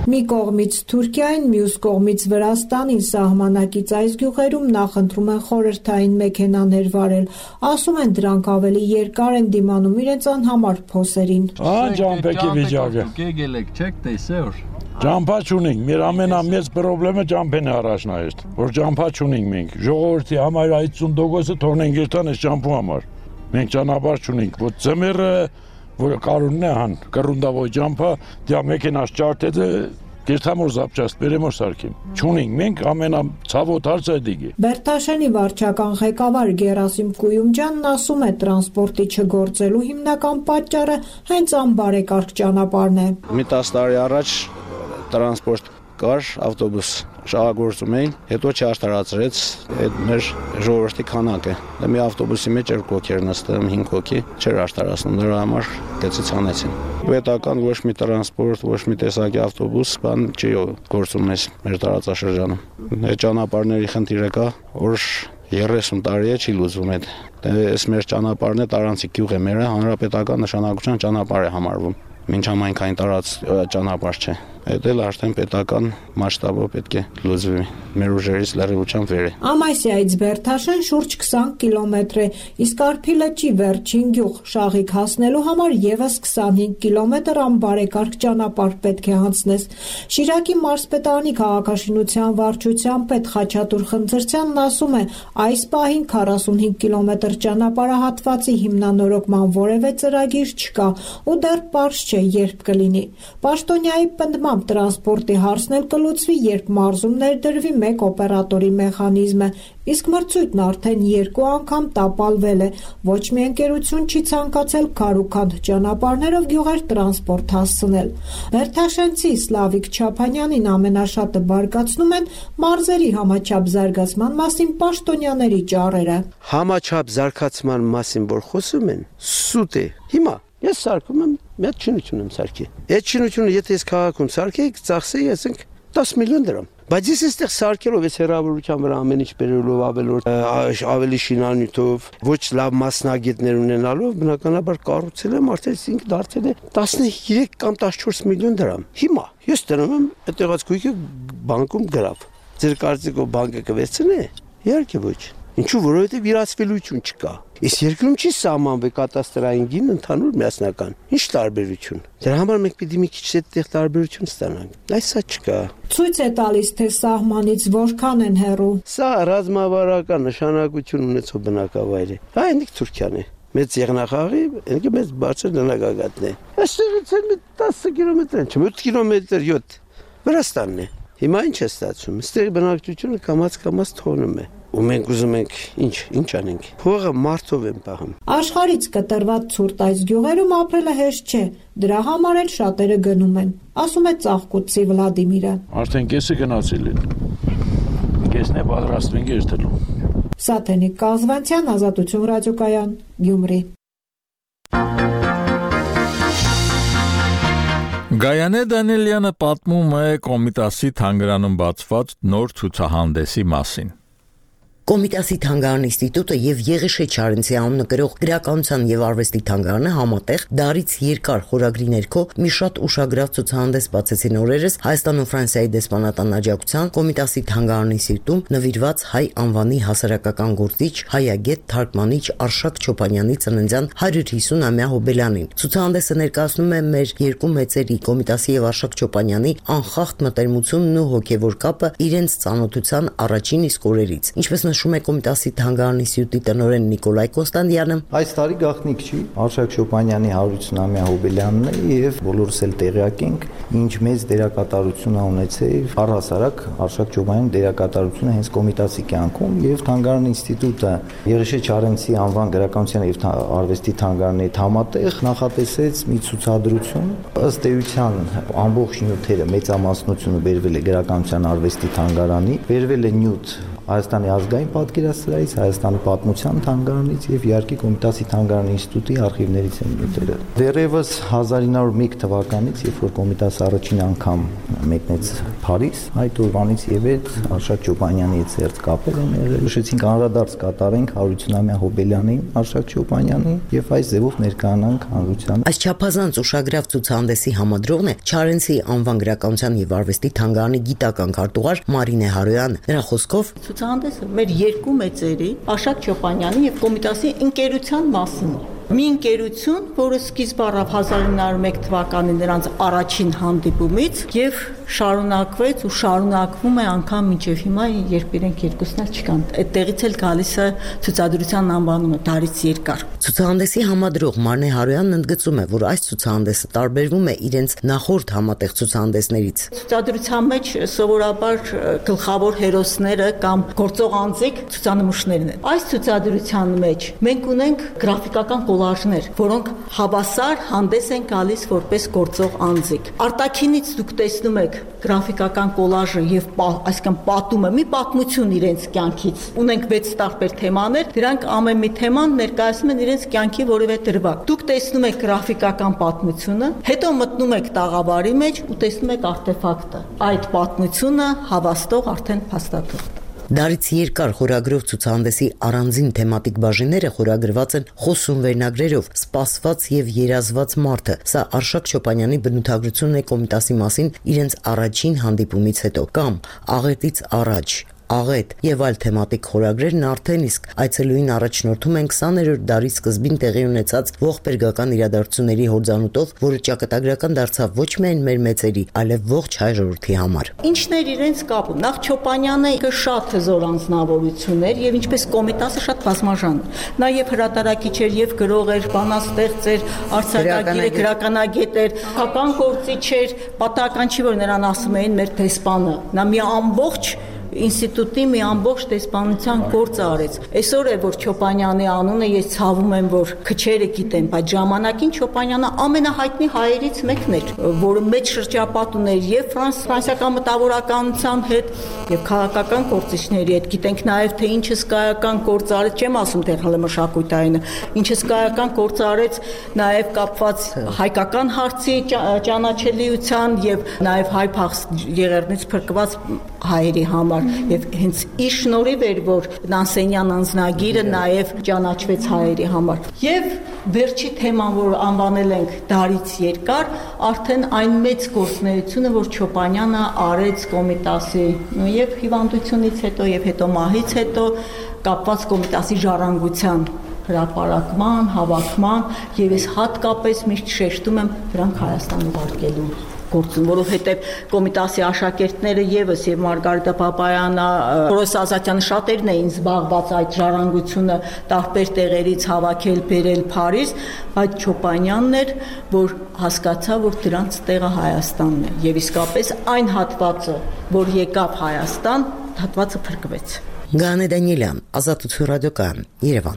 Մի կողմից Թուրքիային, մյուս կողմից Վրաստանին սահմանակից այս գյուղերում նախընտրում են խորհրդային մեքենաներ վարել։ Ասում են դրանք ավելի երկար են դիմանում իրենց անհամար փոսերին։ Ան ջամփեկի վիճակը։ Եկել եք, չեք տեսել։ Ջամփա չունենք, մեր ամենամեծ խնդրը ջամփեն է առաջնահերթ, որ ջամփա չունենք մենք։ Ժողովրդի համար հայցուն տոկոսը թողնենք երթան այս ջամփու համար։ Մենք ճանապարհ չունենք, որ ծմերը, որ կարունն է հան, կռունդավոյ ջամփա, դիա մեքենաս ճարտեծը Գերթամոր զապճաստ բերեմոր սարքիմ։ Չունենք, մենք ամենացավոտ հարցը դիգի։ Բերթաշենի վարչական ղեկավար Գերասիմ Կույումջյանն ասում է տրանսպորտի չգործելու հիմնական պատճառը հենց անբարեկարգ ճանապարհն է։ Մի տասը տարի առաջ տրանսպորտ կար, ավտոբուս շահագործում էին, հետո չարտարացրեց այդ մեր ժողովրդի քանակը։ Դա մի ավտոբուսի մեջ երկու հոգի էր նստում, հինգ հոգի, չէր արտարացնում, դրա համար դեցից անեցին։ Պետական ոչ մի տրանսպորտ, ոչ մի տեսակի ավտոբուս բան չի գործում մեզ մեր տարածաշրջանում։ Այդ ճանապարհների խնդիրը կա, որ երեսուն տարի է չի լուծվում այդ։ Այս մեր ճանապարհն է տարանցիկ գյուղ է մերը, հանրապետական նշանակության ճանապարհ է համարվում։ Մինչ համայնքային տարած ճանապարհ չէ։ Այդ էլ արդեն պետական մասշտաբով պետք է լուծվի։ Մեր ուժերից լրիվությամբ վեր է։ Ամասիայից Բերթաշեն շուրջ քսան կիլոմետր է, իսկ Արփի լճի վերջին գյուղ Շաղիկ հասնելու համար եւս քսանհինգ կիլոմետր անբարեկարգ ճանապարհ պետք է անցնես։ Շիրակի մարզպետարանի քաղաքաշինության վարչության պետ Խաչատուր Խնձրցյանն ասում է, այս պահին քառասունհինգ կիլոմետր ճանապարհահատվածի հիմնանորոգման որևէ ծրագիր չկա ու դեռ պարզ չէ երբ կլինի։ Պաշտոնյայի պնդմամբ տրանսպորտի հարցն էլ կլուծվի, երբ մարզում ներդրվի մեկ օպերատորի մեխանիզմը, իսկ մրցույթն արդեն երկու անգամ տապալվել է։ Ոչ մի ընկերություն չի ցանկացել քարուքանդ ճանապարհներով գյուղեր տրանսպորտ հասցնել։ Բերթաշենցի Սլավիկ Չափանյանին ամենաշատը բարկացնում են մարզերի համաչափ զարգացման մասին պաշտոնյաների ճառերը։ Համաչափ զարգացման մասին որ խոսում են, սուտ է։ Հիմա ես սարքում եմ, մեծ շինություն եմ սարքի։ Այդ շինությունը եթե ես քաղաքում սարքեի, ծախսեի ասենք դસ միլիոն դրամ։ Բայց ես այստեղ սարքելով ես հեռավորության վրա ամեն ինչ բերելով ավելորդ ավելի շինանյութով, ոչ լավ մասնագետներ ունենալով, բնականաբար կառուցել եմ արդեն ինքը դարձել է տասնյոթ կամ տասնչորս միլիոն դրամ։ Հիմա ես դնում եմ այդտեղած գույքը բանկում գրավ։ Ձեր կարծիքով բանկը կվերցնի։ Իհարկե ոչ։ Ինչու, որովհետև իրացվելիություն չկա։ Իսկ երկրում չի սահմանվել կատաստրային գին ընդհանուր միասնական։ Ինչ տարբերություն։ Դրա համար մենք պիտի մի քիչ այդտեղ տարբերություն ստանանք։ Այսա չկա։ Ցույց է տալիս, թե սահմանից որքան են հեռու։ Սա ռազմավարական նշանակություն ունեցող բնակավայր է։ Այ այնիկ Թուրքիան է։ Մեծ եղնախաղի, այնքը մեծ բարձր դնագագատն է։ Այստեղից էլ տասը կիլոմետր են, յոթ կիլոմետր յոթ։ Վրաստանն է։ Հիմա ինչ է ստացվում։ Այստեղ բնակչությունը կամաց-կամաց թողնում է։ Ու մենք ուզում ենք ինչ, ինչ անենք։ Փողը մարդով են պահում։ Աշխարհից կտրված ցուրտ այս գյուղերում ապրելը հեշտ չէ։ Դրա համար էլ շատերը գնում են, ասում է Ծաղկուցի Վլադիմիրը։ Արդեն կեսը գնացել են։ Կեսն է պատրաստվում ենք երթելու։ Սաթենիկ Կազվանցյան, Ազատություն ռադիոկայան, Գյումրի։ Գայանե Դանիելյանը պատմում է Կոմիտասի թանգարանում բացված նոր ցուցահանդեսի մասին։ Կոմիտասի թանգարան ինստիտուտը եւ Եղիշե Չարենցի անունը կրող գրականության եւ արվեստի թանգարանը համատեղ դարից երկար խորագրի ներքո մի շատ ուշագրավ ցուցահանդես բացեցին օրերս Հայաստան ու Ֆրանսիայի դեսպանատան աջակցության Կոմիտասի թանգարանի սիրտում նվիրված հայ անվանի հասարակական գործիչ, հայագետ, թարգմանիչ Արշակ Չոպանյանի ծննդյան հարյուր հիսուն-ամյա հոբելյանին։ Ցուցահանդեսը ներկայացնում է մեր երկու մեծերի Կոմիտասի եւ Արշակ Չոպանյանի անխախտ մտերմությունն ու հոգեվոր կապը իրենց ծանոթության առաջին իսկ օրերից։ Ինչպես նշում է Կոմիտասի թանգարանի սյուտի տնօրեն Նիկոլայ Կոնստանտյանը, այս տարի գաղտնիք չի Արշակ Շոպանյանի հարյուրամյա հոբելյանն է եւ բոլորս էլ տեղյակ ենք, ինչ մեծ դերակատարություն ա ունեցել առհասարակ Արշակ Շոպանյանի դերակատարությունը հենց Կոմիտասի կյանքում եւ թանգարան ինստիտուտը Եղիշե Չարենցի անվան գրականության եւ արվեստի թանգարանի համատեղ նախատեսեց մի ցուցադրություն ըստ էության ամբողջ նյութերը մեծամասնությունը բերվել է գրականության արվեստի թանգարանի, բերվել է նյութ Հայաստանի ազգային պատկերասրահից, Հայաստանի պատմության թանգարանից եւ իհարկե Կոմիտասի թանգարանի ինստիտուտի արխիվներից են նյութերը։ Դեռևս հազար ինը հարյուր մեկ թվականից, երբ որ Կոմիտասը առաջին անգամ մեկնեց Փարիզ, այդ օրվանից եւ այդ Արշակ Չոպանյանի հետ ծերտ կապել են եղել։ Ուշեցինք անդրադարձ կատարենք հարյուրությունամյա հոբելյանին, Արշակ Չոպանյանի եւ այս ձևով ներկայանանք հանրությանը։ Այս չափազանց ուշագրավ ցուցահանդեսի համադրողն է Չարենցի անվան գրականության եւ արվեստի թանգարանի գիտական քարտուղար Մարինե Հարոյանը։ Նրա խոսքով ցուցահանդեսը մեր երկու մեծերի Արշակ Չոպանյանի եւ Կոմիտասի ընկերության մասին է։ Մի ընկերություն, որը սկիզբ առավ հազար ինը հարյուր մեկ թվականի նրանց առաջին հանդիպումից եւ շարունակվեց ու շարունակվում է անգամ մինչեւ հիմա, երբ իրենք երկուսն էլ չկան։ Այդտեղից էլ գալիս է ցուցադրության անվանումը դարից երկար։ Ցուցահանդեսի համադրող Մարինե Հարոյանն ընդգծում է, որ այս ցուցահանդեսը տարբերվում է իրենց նախորդ համատեղ ցուցահանդեսներից։ Ցուցադրության մեջ սովորաբար գլխավոր հերոսները կամ գործող անձիկ ցուցանմուշներն են։ Այս ցուցադրության մեջ մենք ունենք գրաֆիկական կոլաժներ, որոնք հավասար հանդես են գալիս որպես գործող անձիկ։ Արտաքինից դուք տեսնում եք գրաֆիկական կոլաժը եւ այսինքն պատումը մի պատմություն իրենց կյանքից։ Ունենք վեց տարբեր թեմաներ, դրանք ամեն մի թեման ներկայացնում են իրենց կյանքի որևէ դրվագ։ Դուք տեսնում եք գրաֆիկական պատմությունը, հետո մտնում եք տաղավարի մեջ ու տեսնում եք արտեֆակտը։ Այդ պատմությունը հավաստող արդեն փաստաթուղթ։ Դարից երկար խորագրով ցուցահանդեսի առանձին թեմատիկ բաժինները խորագրված են խոսուն վերնագրերով «Սպասված եւ երազված մարդը»։ Սա Արշակ Չոպանյանի բնութագրությունն է Կոմիտասի մասին իրենց առաջին հանդիպումից հետո, կամ «Աղետից առաջ», աղետ եւ այլ թեմատիկ խորագրերն արդեն իսկ այցելուին առաջնորդում են քսաներորդ դարի սկզբին տեղի ունեցած ողբերգական իրադարձությունների հորձանուտով, որը ճակատագրական դարձավ ոչ միայն մեր մեծերի, այլև ողջ հայ ժողովրդի համար։ Ինչն էր իրենց կապում։ Նախ Չոպանյանը շատ հզոր անձնավորություն էր եւ ինչպես Կոմիտասը շատ բազմաժան։ Նա եւ հրատարակիչ էր եւ գրող էր, բանաստեղծ էր, արձակագիր էր, գրականագետ էր, քաղաքական գործիչ էր, պատահական չի որ նրան ասում էին մեր դեսպանը։ Նա մի ամբողջ ինստիտուտի մի ամբողջ դեսպանության գործ արեց։ Այսօր է որ Չոպանյանի անունը ես ցավում եմ որ քչերը գիտեն, բայց ժամանակին Չոպանյանը ամենահայտնի հայերից մեկն էր, որը մեծ շրջապատ ուներ եւ ֆրանսիական մտավորականության հետ եւ քաղաքական գործիչների հետ։ Գիտենք նաեւ թե ինչ հսկայական գործ արեց, չեմ ասում թե հələ մշակույթայինը, ինչ հսկայական գործ արեց նաեւ կապված հայկական հարցի ճանաչելիության եւ նաեւ հայ եղեռնից փրկված հայերի համար եւ հենց իր շնորհիվ էր որ Նանսենյան անձնագիրը նաեւ ճանաչվեց հայերի համար եւ վերջի թեման որ անվանել ենք դարից երկար արդեն այն մեծ գործունեությունը որ Չոպանյանը արեց Կոմիտասի եւ հիվանդությունից հետո եւ հետո մահից հետո կապված Կոմիտասի ժառանգության հրապարակման, հավաքման եւ ես հատկապես միշտ շեշտում եմ դրանք Հայաստան ուղարկելու գործում, որովհետև Կոմիտասի աշակերտները եւս եւ Մարգարիտա Պապայանը, Ֆորոս Ազատյանը շատերն էին զբաղված այդ ժառանգությունը տարբեր տեղերից հավաքել, բերել Փարիզ, բայց Չոպանյանն էր, որ հասկացա, որ դրանց տեղը Հայաստանն է եւ իսկապես այն հատվածը, որ եկավ Հայաստան, հատվածը փրկվեց։ Գանե Դանիելյան, Ազատություն ռադիոկայան, Երևան։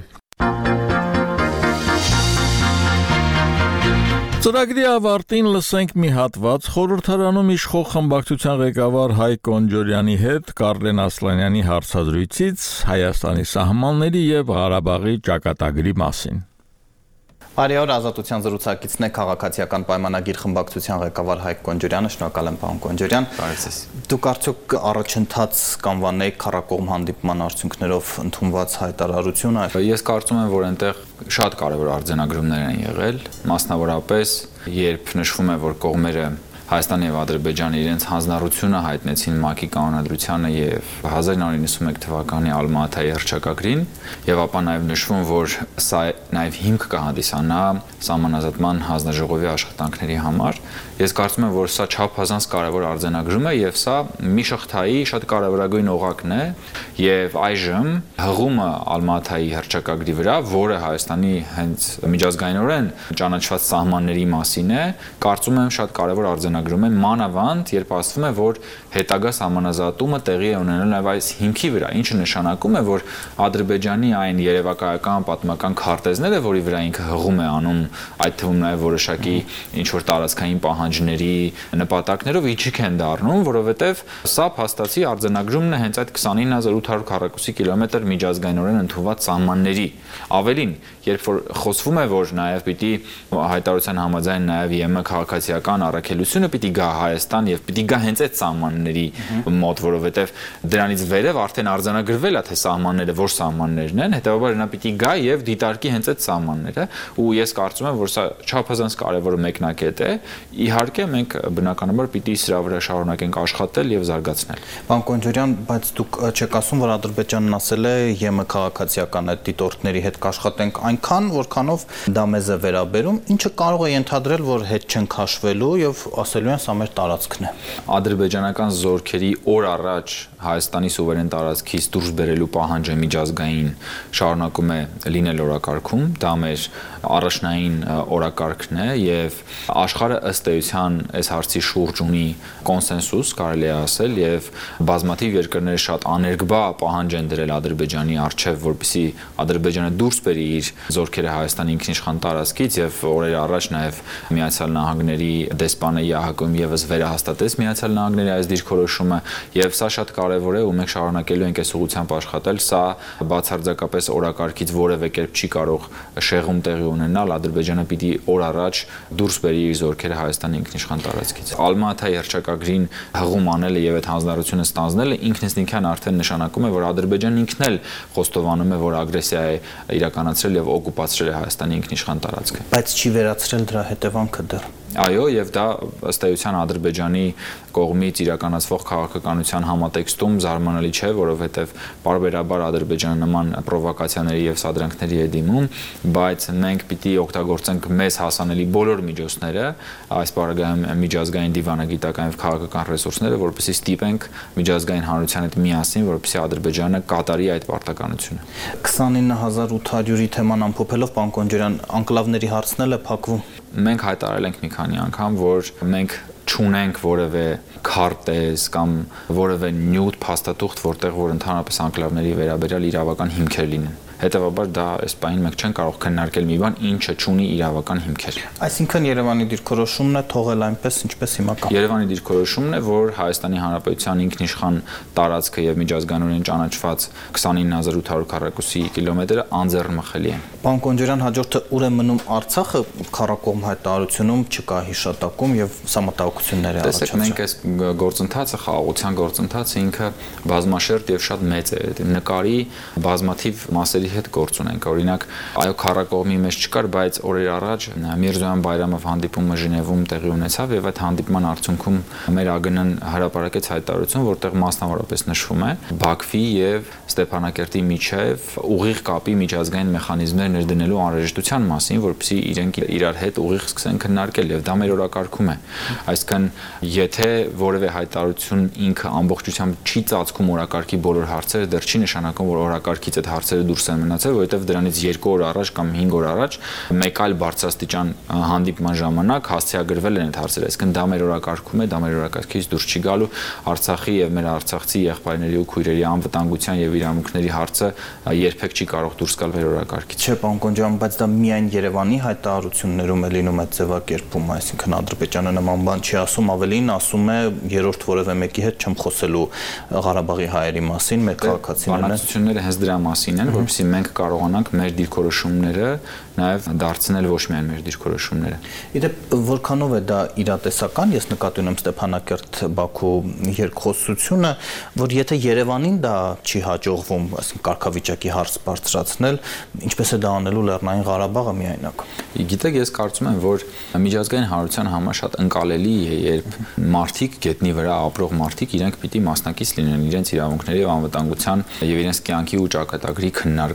Ծրագրի ավարտին լսենք մի հատված խորհրդարանում իշխող խմբակցության ղեկավար Հայկ Կոնջորյանի հետ Կարլեն Ասլանյանի հարցազրույցից Հայաստանի սահմանների եւ Ղարաբաղի ճակատագրի մասին։ Բարեօր, Ազատության զրուցակիցն է քաղաքացիական պայմանագիր խմբակցության ղեկավար Հայկ Կոնջորյանը, շնորհակալ եմ պարոն Կոնջորյան։ Բարեցես։ Դուք արդյոք առաջընթաց կանվանեք քառակողմ հանդիպման արդյունքներով ընդունված հայտարարությունը։ Ես կարծում եմ, որ այնտեղ շատ կարևոր արձանագրումներ են եղել, մասնավորապես երբ նշվում է, որ կողմերը Հայաստանը եւ Ադրբեջանը իրենց հանձնառությունը հայտնեցին ՄԱԿ-ի կանոնադրությանը եւ հազար ինը հարյուր նվաթ թվականի Ալմա-Աթայի հռչակագրին եւ ապա նաեւ նշվում, որ սա նաեւ հիմք կհանդիսանա սահմանազատման հանձնաժողովի աշխատանքների համար։ Ես կարծում եմ, որ սա չափազանց կարևոր արձանագրում է եւ սա մի շղթայի շատ կարևորագույն օղակն է եւ այժմ հղումը Ալմա-Աթայի հռչակագրի վրա, որը Հայաստանի հենց միջազգայինորեն ճանաչված սահմանների մասին է, կարծում եմ շատ կարևոր արձանագրում արձանագրում է մանավանդ, երբ ասվում է, որ հետագա սահմանազատումը տեղի է ունենալ նաև այս հիմքի վրա, ինչը նշանակում է, որ Ադրբեջանի այն երևակայական պատմական քարտեզները, որի վրա ինքը հղում է անում, այդ թվում նաև որոշակի ինչ որ տարածքային պահանջների նպատակներով իջիկ են դառնում, որովհետև սա փաստացի արձանագրումն է հենց այդ քսանինը հազար ութ հարյուր քառակուսի կիլոմետր միջազգայինորեն ընդունված սահմանների։ Ավելին, երբ որ խոսվում է, որ նաև պիտի հայտարարության համաձայն նաև ԵՄ քաղաքացիական առաքելությունը պիտի գա Հայաստան եւ պիտի գա հենց այդ սահմանների մոտ, որովհետև դրանից վերև արդեն արձանագրվել է թե սահմանները որ սահմաններն են, հետեւաբար նա պիտի գա եւ դիտարկի հենց այդ սահմանները, ու ես կարծում եմ, որ սա չափազանց կարևոր մեկնակետ է։ Իհարկե, մենք բնականաբար պիտի սրա վրա շարունակենք աշխատել եւ զարգացնել։ Պարոն Կոնջորյան, բայց դուք չեք ասում, որ Ադրբեջանն ասել է ԵՄ քաղաքացիական այդ դիտորդների հետ կաշխատենք այնքան, որքանով դա մեզ է վերաբերում, ինչը կարող է ենթադրել, որ հետ չենք հաշվելու եւ ասելու են սա մեր տարածքն է։ Ադրբեջանական զորքերի օր առաջ Հայաստանի սուվերեն տարածքից դուրս բերելու պահանջը միջազգային շարունակում է լինել օրակարգում, դա մեր առաջնային օրակարգն է եւ աշխարհը ըստ էության այս հարցի շուրջ ունի կոնսենսուս, կարելի է ասել, եւ բազմաթիվ երկրներ շատ աներկբա պահանջ են դրել Ադրբեջանի առջև, որպեսզի Ադրբեջանը դուրս բերի իր զորքերը Հայաստանի ինքնիշխան տարածքից եւ օրեր առաջ նաեւ Միացյալ Նահանգների դեսպանը ԵԱՀԿ-ում եւս վերահաստատեց Միացյալ Նահանգների այս դիրքորոշումը, եւ սա շատ կարևոր է ու մենք շարունակելու ենք այս ուղղությամբ աշխատել, սա բացարձակապես օրակարգից որևէ կերպ չի կարող շեղում տեղի ունենալ, Ադրբեջանը պիտի օր առաջ դուրս բերի իր զորքերը Հայաստանի ինքնիշխան տարածքից։ Ալմաթայի հռչակագրին հղում անելը եւ այդ հանձնարարությունը ստանձնելը ինքնիշխան արդեն նշանակում է, որ Ադրբեջանն ինքն էլ խոստովանում է, որ ագրեսիա է իրականացրել եւ օկուպացրել է Հայաստանի ինքնիշխան տարածքը։ Բայց չի վերացրել դրա հետևանքը դեռ։ Այո, եւ դա ըստ էության Ադրբեջանի կողմից իրականացվող քաղաքականության համատեքստում զարմանալի չէ, որովհետեւ բարբերաբար Ադրբեջանը նման պրովոկացիաների եւ սադրանքների է դիմում, բայց մենք պիտի օգտագործենք մեզ հասանելի բոլոր միջոցները, այս բaragայում միջազգային դիվանագիտական եւ քաղաքական ռեսուրսները, որպեսզի ստիպենք միջազգային հանրության հետ միասին, որպեսզի Ադրբեջանը կատարի այդ պարտականությունը։ քսանինը հազար ութ հարյուրի թեման ամփոփելով, պարոն Կոնջորյան, անկլավների հարցն էլ է փակվում։ Մենք հայտարարել ենք մի քանի անգամ, որ մենք չունենք որևէ քարտեզ կամ որևէ նյութ փաստաթուղթ, որտեղ որ ընդհանրապես անկլավների վերաբերյալ իրավական հիմքեր լինեն։ Հետևաբար դա այս պահին մենք չենք կարող քննարկել մի բան, ինչը չունի իրավական հիմքեր։ Այսինքն Երևանի դիրքորոշումն է թողել այնպես, ինչպես հիմա կա։ Երևանի դիրքորոշումն է, որ Հայաստանի Հանրապետության ինքնիշխան տարածքը եւ միջազգայինորեն ճանաչված քսանինը հազար ութ հարյուր քառակուսի կիլոմետրը անձեռնմխելի են։ Պարոն Կոնջորյան, հաջորդը ուր է մնում Արցախը քառակողմ հայտարարությունում չկա հիշատակում եւ սա մտահոգություններ է առաջացնում։ Տեսեք, մենք այս գործընթացը, խաղաղության գործընթացը ինքը բազմաշերտ եւ շատ մեծ է։ Նկարի բազմաթիվ մասերի հետ գործ ունենք։ Օրինակ, այո, քառակողմի մեջ չկար, բայց օրեր առաջ Միրզոյան Բայրամով հանդիպումը Ժնևում տեղի ունեցավ եւ այդ հանդիպման արդյունքում մեր ԱԳՆ-ն հրապարակեց հայտարարություն, որտեղ մասնավորապես նշվում է Բաքվի եւ Ստեփանակերտի միջև ուղիղ կապի միջազգային մեխանիզմներ ներդնելու անհրաժեշտության մասին, որպեսզի իրենք իրար հետ ուղիղ սկսեն քննարկել եւ դա մեր օրակարգում է։ Այսինքն, եթե որևէ հայտարարություն ինքը ամբողջությամբ չի ծածկում օրակարգի բոլոր հարցերը, դեռ չի նշանակում, որ օրակարգից այդ հարցերը դուրս են մնացել, որովհետև դրանից երկու օր առաջ կամ հինգ օր առաջ մեկ այլ բարձրաստիճան հանդիպման ժամանակ հասցեագրվել են այդ հարցերը, այսինքն դա մեր օրակարգում է, դա մեր օրակարգից դուրս չի գալու։ Արցախի եւ մեր արցախցի եղբայրների ու քույրերի անվտանգության եւ իրավունքների հարցը երբեք չի կարող դուրս գալ մեր օրակարգից։ Չէ, պարոն Կոնջյան, բայց դա միայն Երևանի հայտարարություններում է լինում այդ ձևակերպումը, այսինքն Ադրբեջանը նման բան չի ասում, ավելին ասում է երրորդ որևէ մեկի հետ չեմ խոսելու Ղարաբաղի հայերի մասին, մեր քաղաքացիները հենց դրա մասին են, որովհետեւ մենք կարողանանք մեր դիրքորոշումները նաև դարձնել ոչ միայն մեր դիրքորոշումները։ Իդեպ որքանով է դա իրատեսական, ես նկատի ունեմ Ստեփանակերտ-Բաքու երկխոսությունը, որ եթե Երևանին դա չի հաջողվում, այսինքն կարգավիճակի հարց բարձրացնել, ինչպես է դա անելու Լեռնային Ղարաբաղը միայնակ։ Գիտեք, ես կարծում եմ, որ միջազգային հանրության համար շատ ընկալելի է, երբ մարդիկ գետնի վրա ապրող մարդիկ իրենք պիտի մասնակից լինեն իրենց իրավունքների եւ անվտանգության եւ իրենց կյանքի ու ճակատագրի քննարկման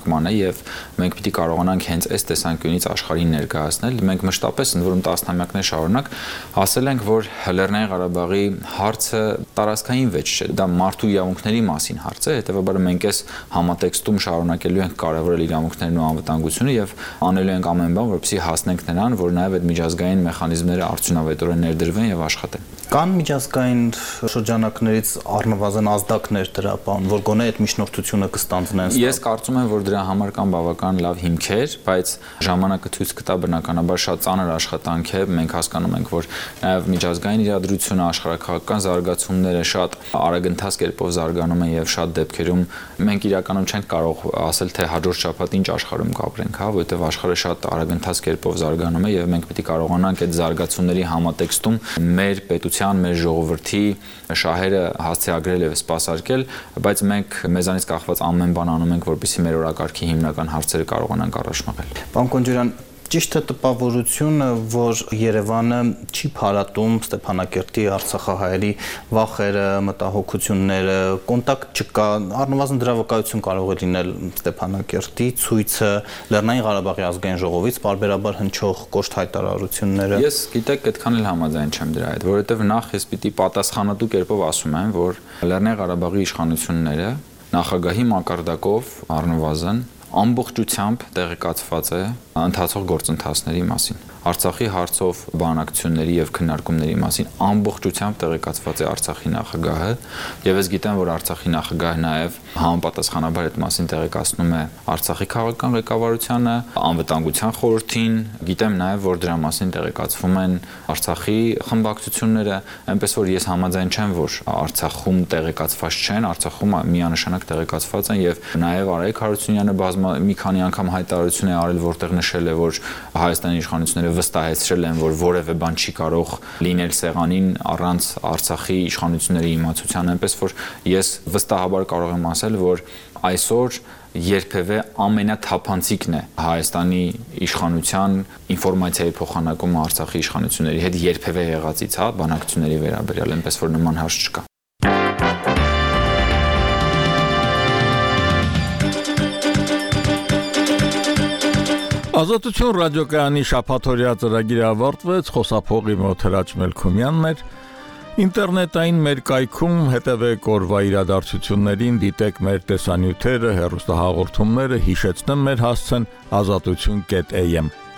քննարկման է եւ մենք պիտի կարողանանք հենց այս տեսանկյունից աշխարհին ներկայացնել։ Մենք մշտապես ընդ որում տասնամյակներ շարունակ ասել ենք, որ Լեռնային Ղարաբաղի հարցը տարածքային վեճ չէ, դա մարդու իրավունքների մասին հարց է, հետեւաբար մենք այս համատեքստում շարունակելու ենք կարևորել իրավունքներն ու անվտանգությունը եւ անելու ենք ամեն բան, որպեսզի հասնենք նրան, որ նաեւ այդ միջազգային մեխանիզմները արդյունավետորեն ներդրվեն եւ աշխատեն։ Կան միջազգային շրջանակներից առնվազն ազդակներ դրա բան, որ գոնե այդ միջնորդությունը կստանձնեն։ Ես կարծում եմ, որ դրա համար կան բավական լավ հիմքեր, բայց ժամանակը ցույց կտա բնականաբար շատ ծանր աշխատանք է։ Մենք հասկանում ենք, որ նաեւ միջազգային իրադրությունը, աշխարհաքաղաքական զարգացումները շատ արագընթաց կերպով զարգանում են եւ շատ դեպքերում մենք իրականում չենք կարող ասել, թե հաջորդ շաբաթ ինչ աշխարհում կապրենք, հա, որովհետեւ աշխարհը շատ արագընթաց կերպով զարգանում է եւ մենք պետք է կարողանանք այդ զարգացումների համատեքստում մեր պետության, մեր ժողովրդի շահերը հասցեագրել եւ սպասարկել, բայց մենք մեզանից կախված ամեն բան անում ենք, որպեսզի մեր օրակարգի հիմնական հարցերը կարողանանք առաջ մղել։ Պարոն Կոնջարյան, ճիշտ է տպավորությունը, որ Երևանը չի փարատում Ստեփանակերտի արցախահայերի վախերը, մտահոգությունները, կոնտակտ չկա, առնվազն դրա վկայություն կարող է լինել Ստեփանակերտի ցույցը, Լեռնային Ղարաբաղի ազգային ժողովից բարբերաբար հնչող կոշտ հայտարարությունները։ Ես գիտեք, այդքան էլ համաձայն չեմ դրա հետ, որովհետև նախ ես պիտի պատասխանատու կերպով ասում եմ, որ Լեռնային Ղարաբաղի իշխանությունները նախագահի մակարդակով առնվազն ամբողջությամբ տեղեկացված է ընթացող գործընթացների մասին։ Արցախի հարցով բանակցությունների եւ քննարկումների մասին ամբողջությամբ տեղեկացված է Արցախի նախագահը, եւ ես գիտեմ, որ Արցախի նախագահը նաեւ համապատասխանաբար այդ մասին տեղեկացնում է Արցախի քաղաքական ղեկավարությանը, անվտանգության խորհրդին, գիտեմ նաեւ, որ դրա մասին տեղեկացվում են Արցախի խմբակցությունները, այնպես որ ես համաձայն չեմ, որ Արցախում տեղեկացված չեն, Արցախում միանշանակ տեղեկացված են եւ նաեւ Արայք Հարությունյանը բազմա մի քանի անգամ հայտարարություն է արել, որտեղ նշել է, որ Հայաստանի իշխանությունները վստահեցրել են, որ որևէ բան չի կարող լինել սեղանին առանց Արցախի իշխանությունների իմացության, այնպես որ ես վստահաբար կարող եմ ասել, որ այսօր երբևէ ամենաթափանցիկն է Հայաստանի իշխանության ինֆորմացիայի փոխանակումը Արցախի իշխանությունների հետ երբևէ եղածից, հա, բանակցությունների վերաբերյալ, այնպես որ նման հարց չկա։ Ազատություն ռադիոկայանի շաբաթօրյա ծրագիրը ավարտվեց, խոսափողի մոտ Հրաչ Մելքումյանն էր։ Ինտերնետային մեր կայքում հետևեք օրվա իրադարձություններին, դիտեք մեր տեսանյութերը, հեռուստահաղորդումները, հիշեցնեմ մեր հասցեն ազատություն կետ էյ էմ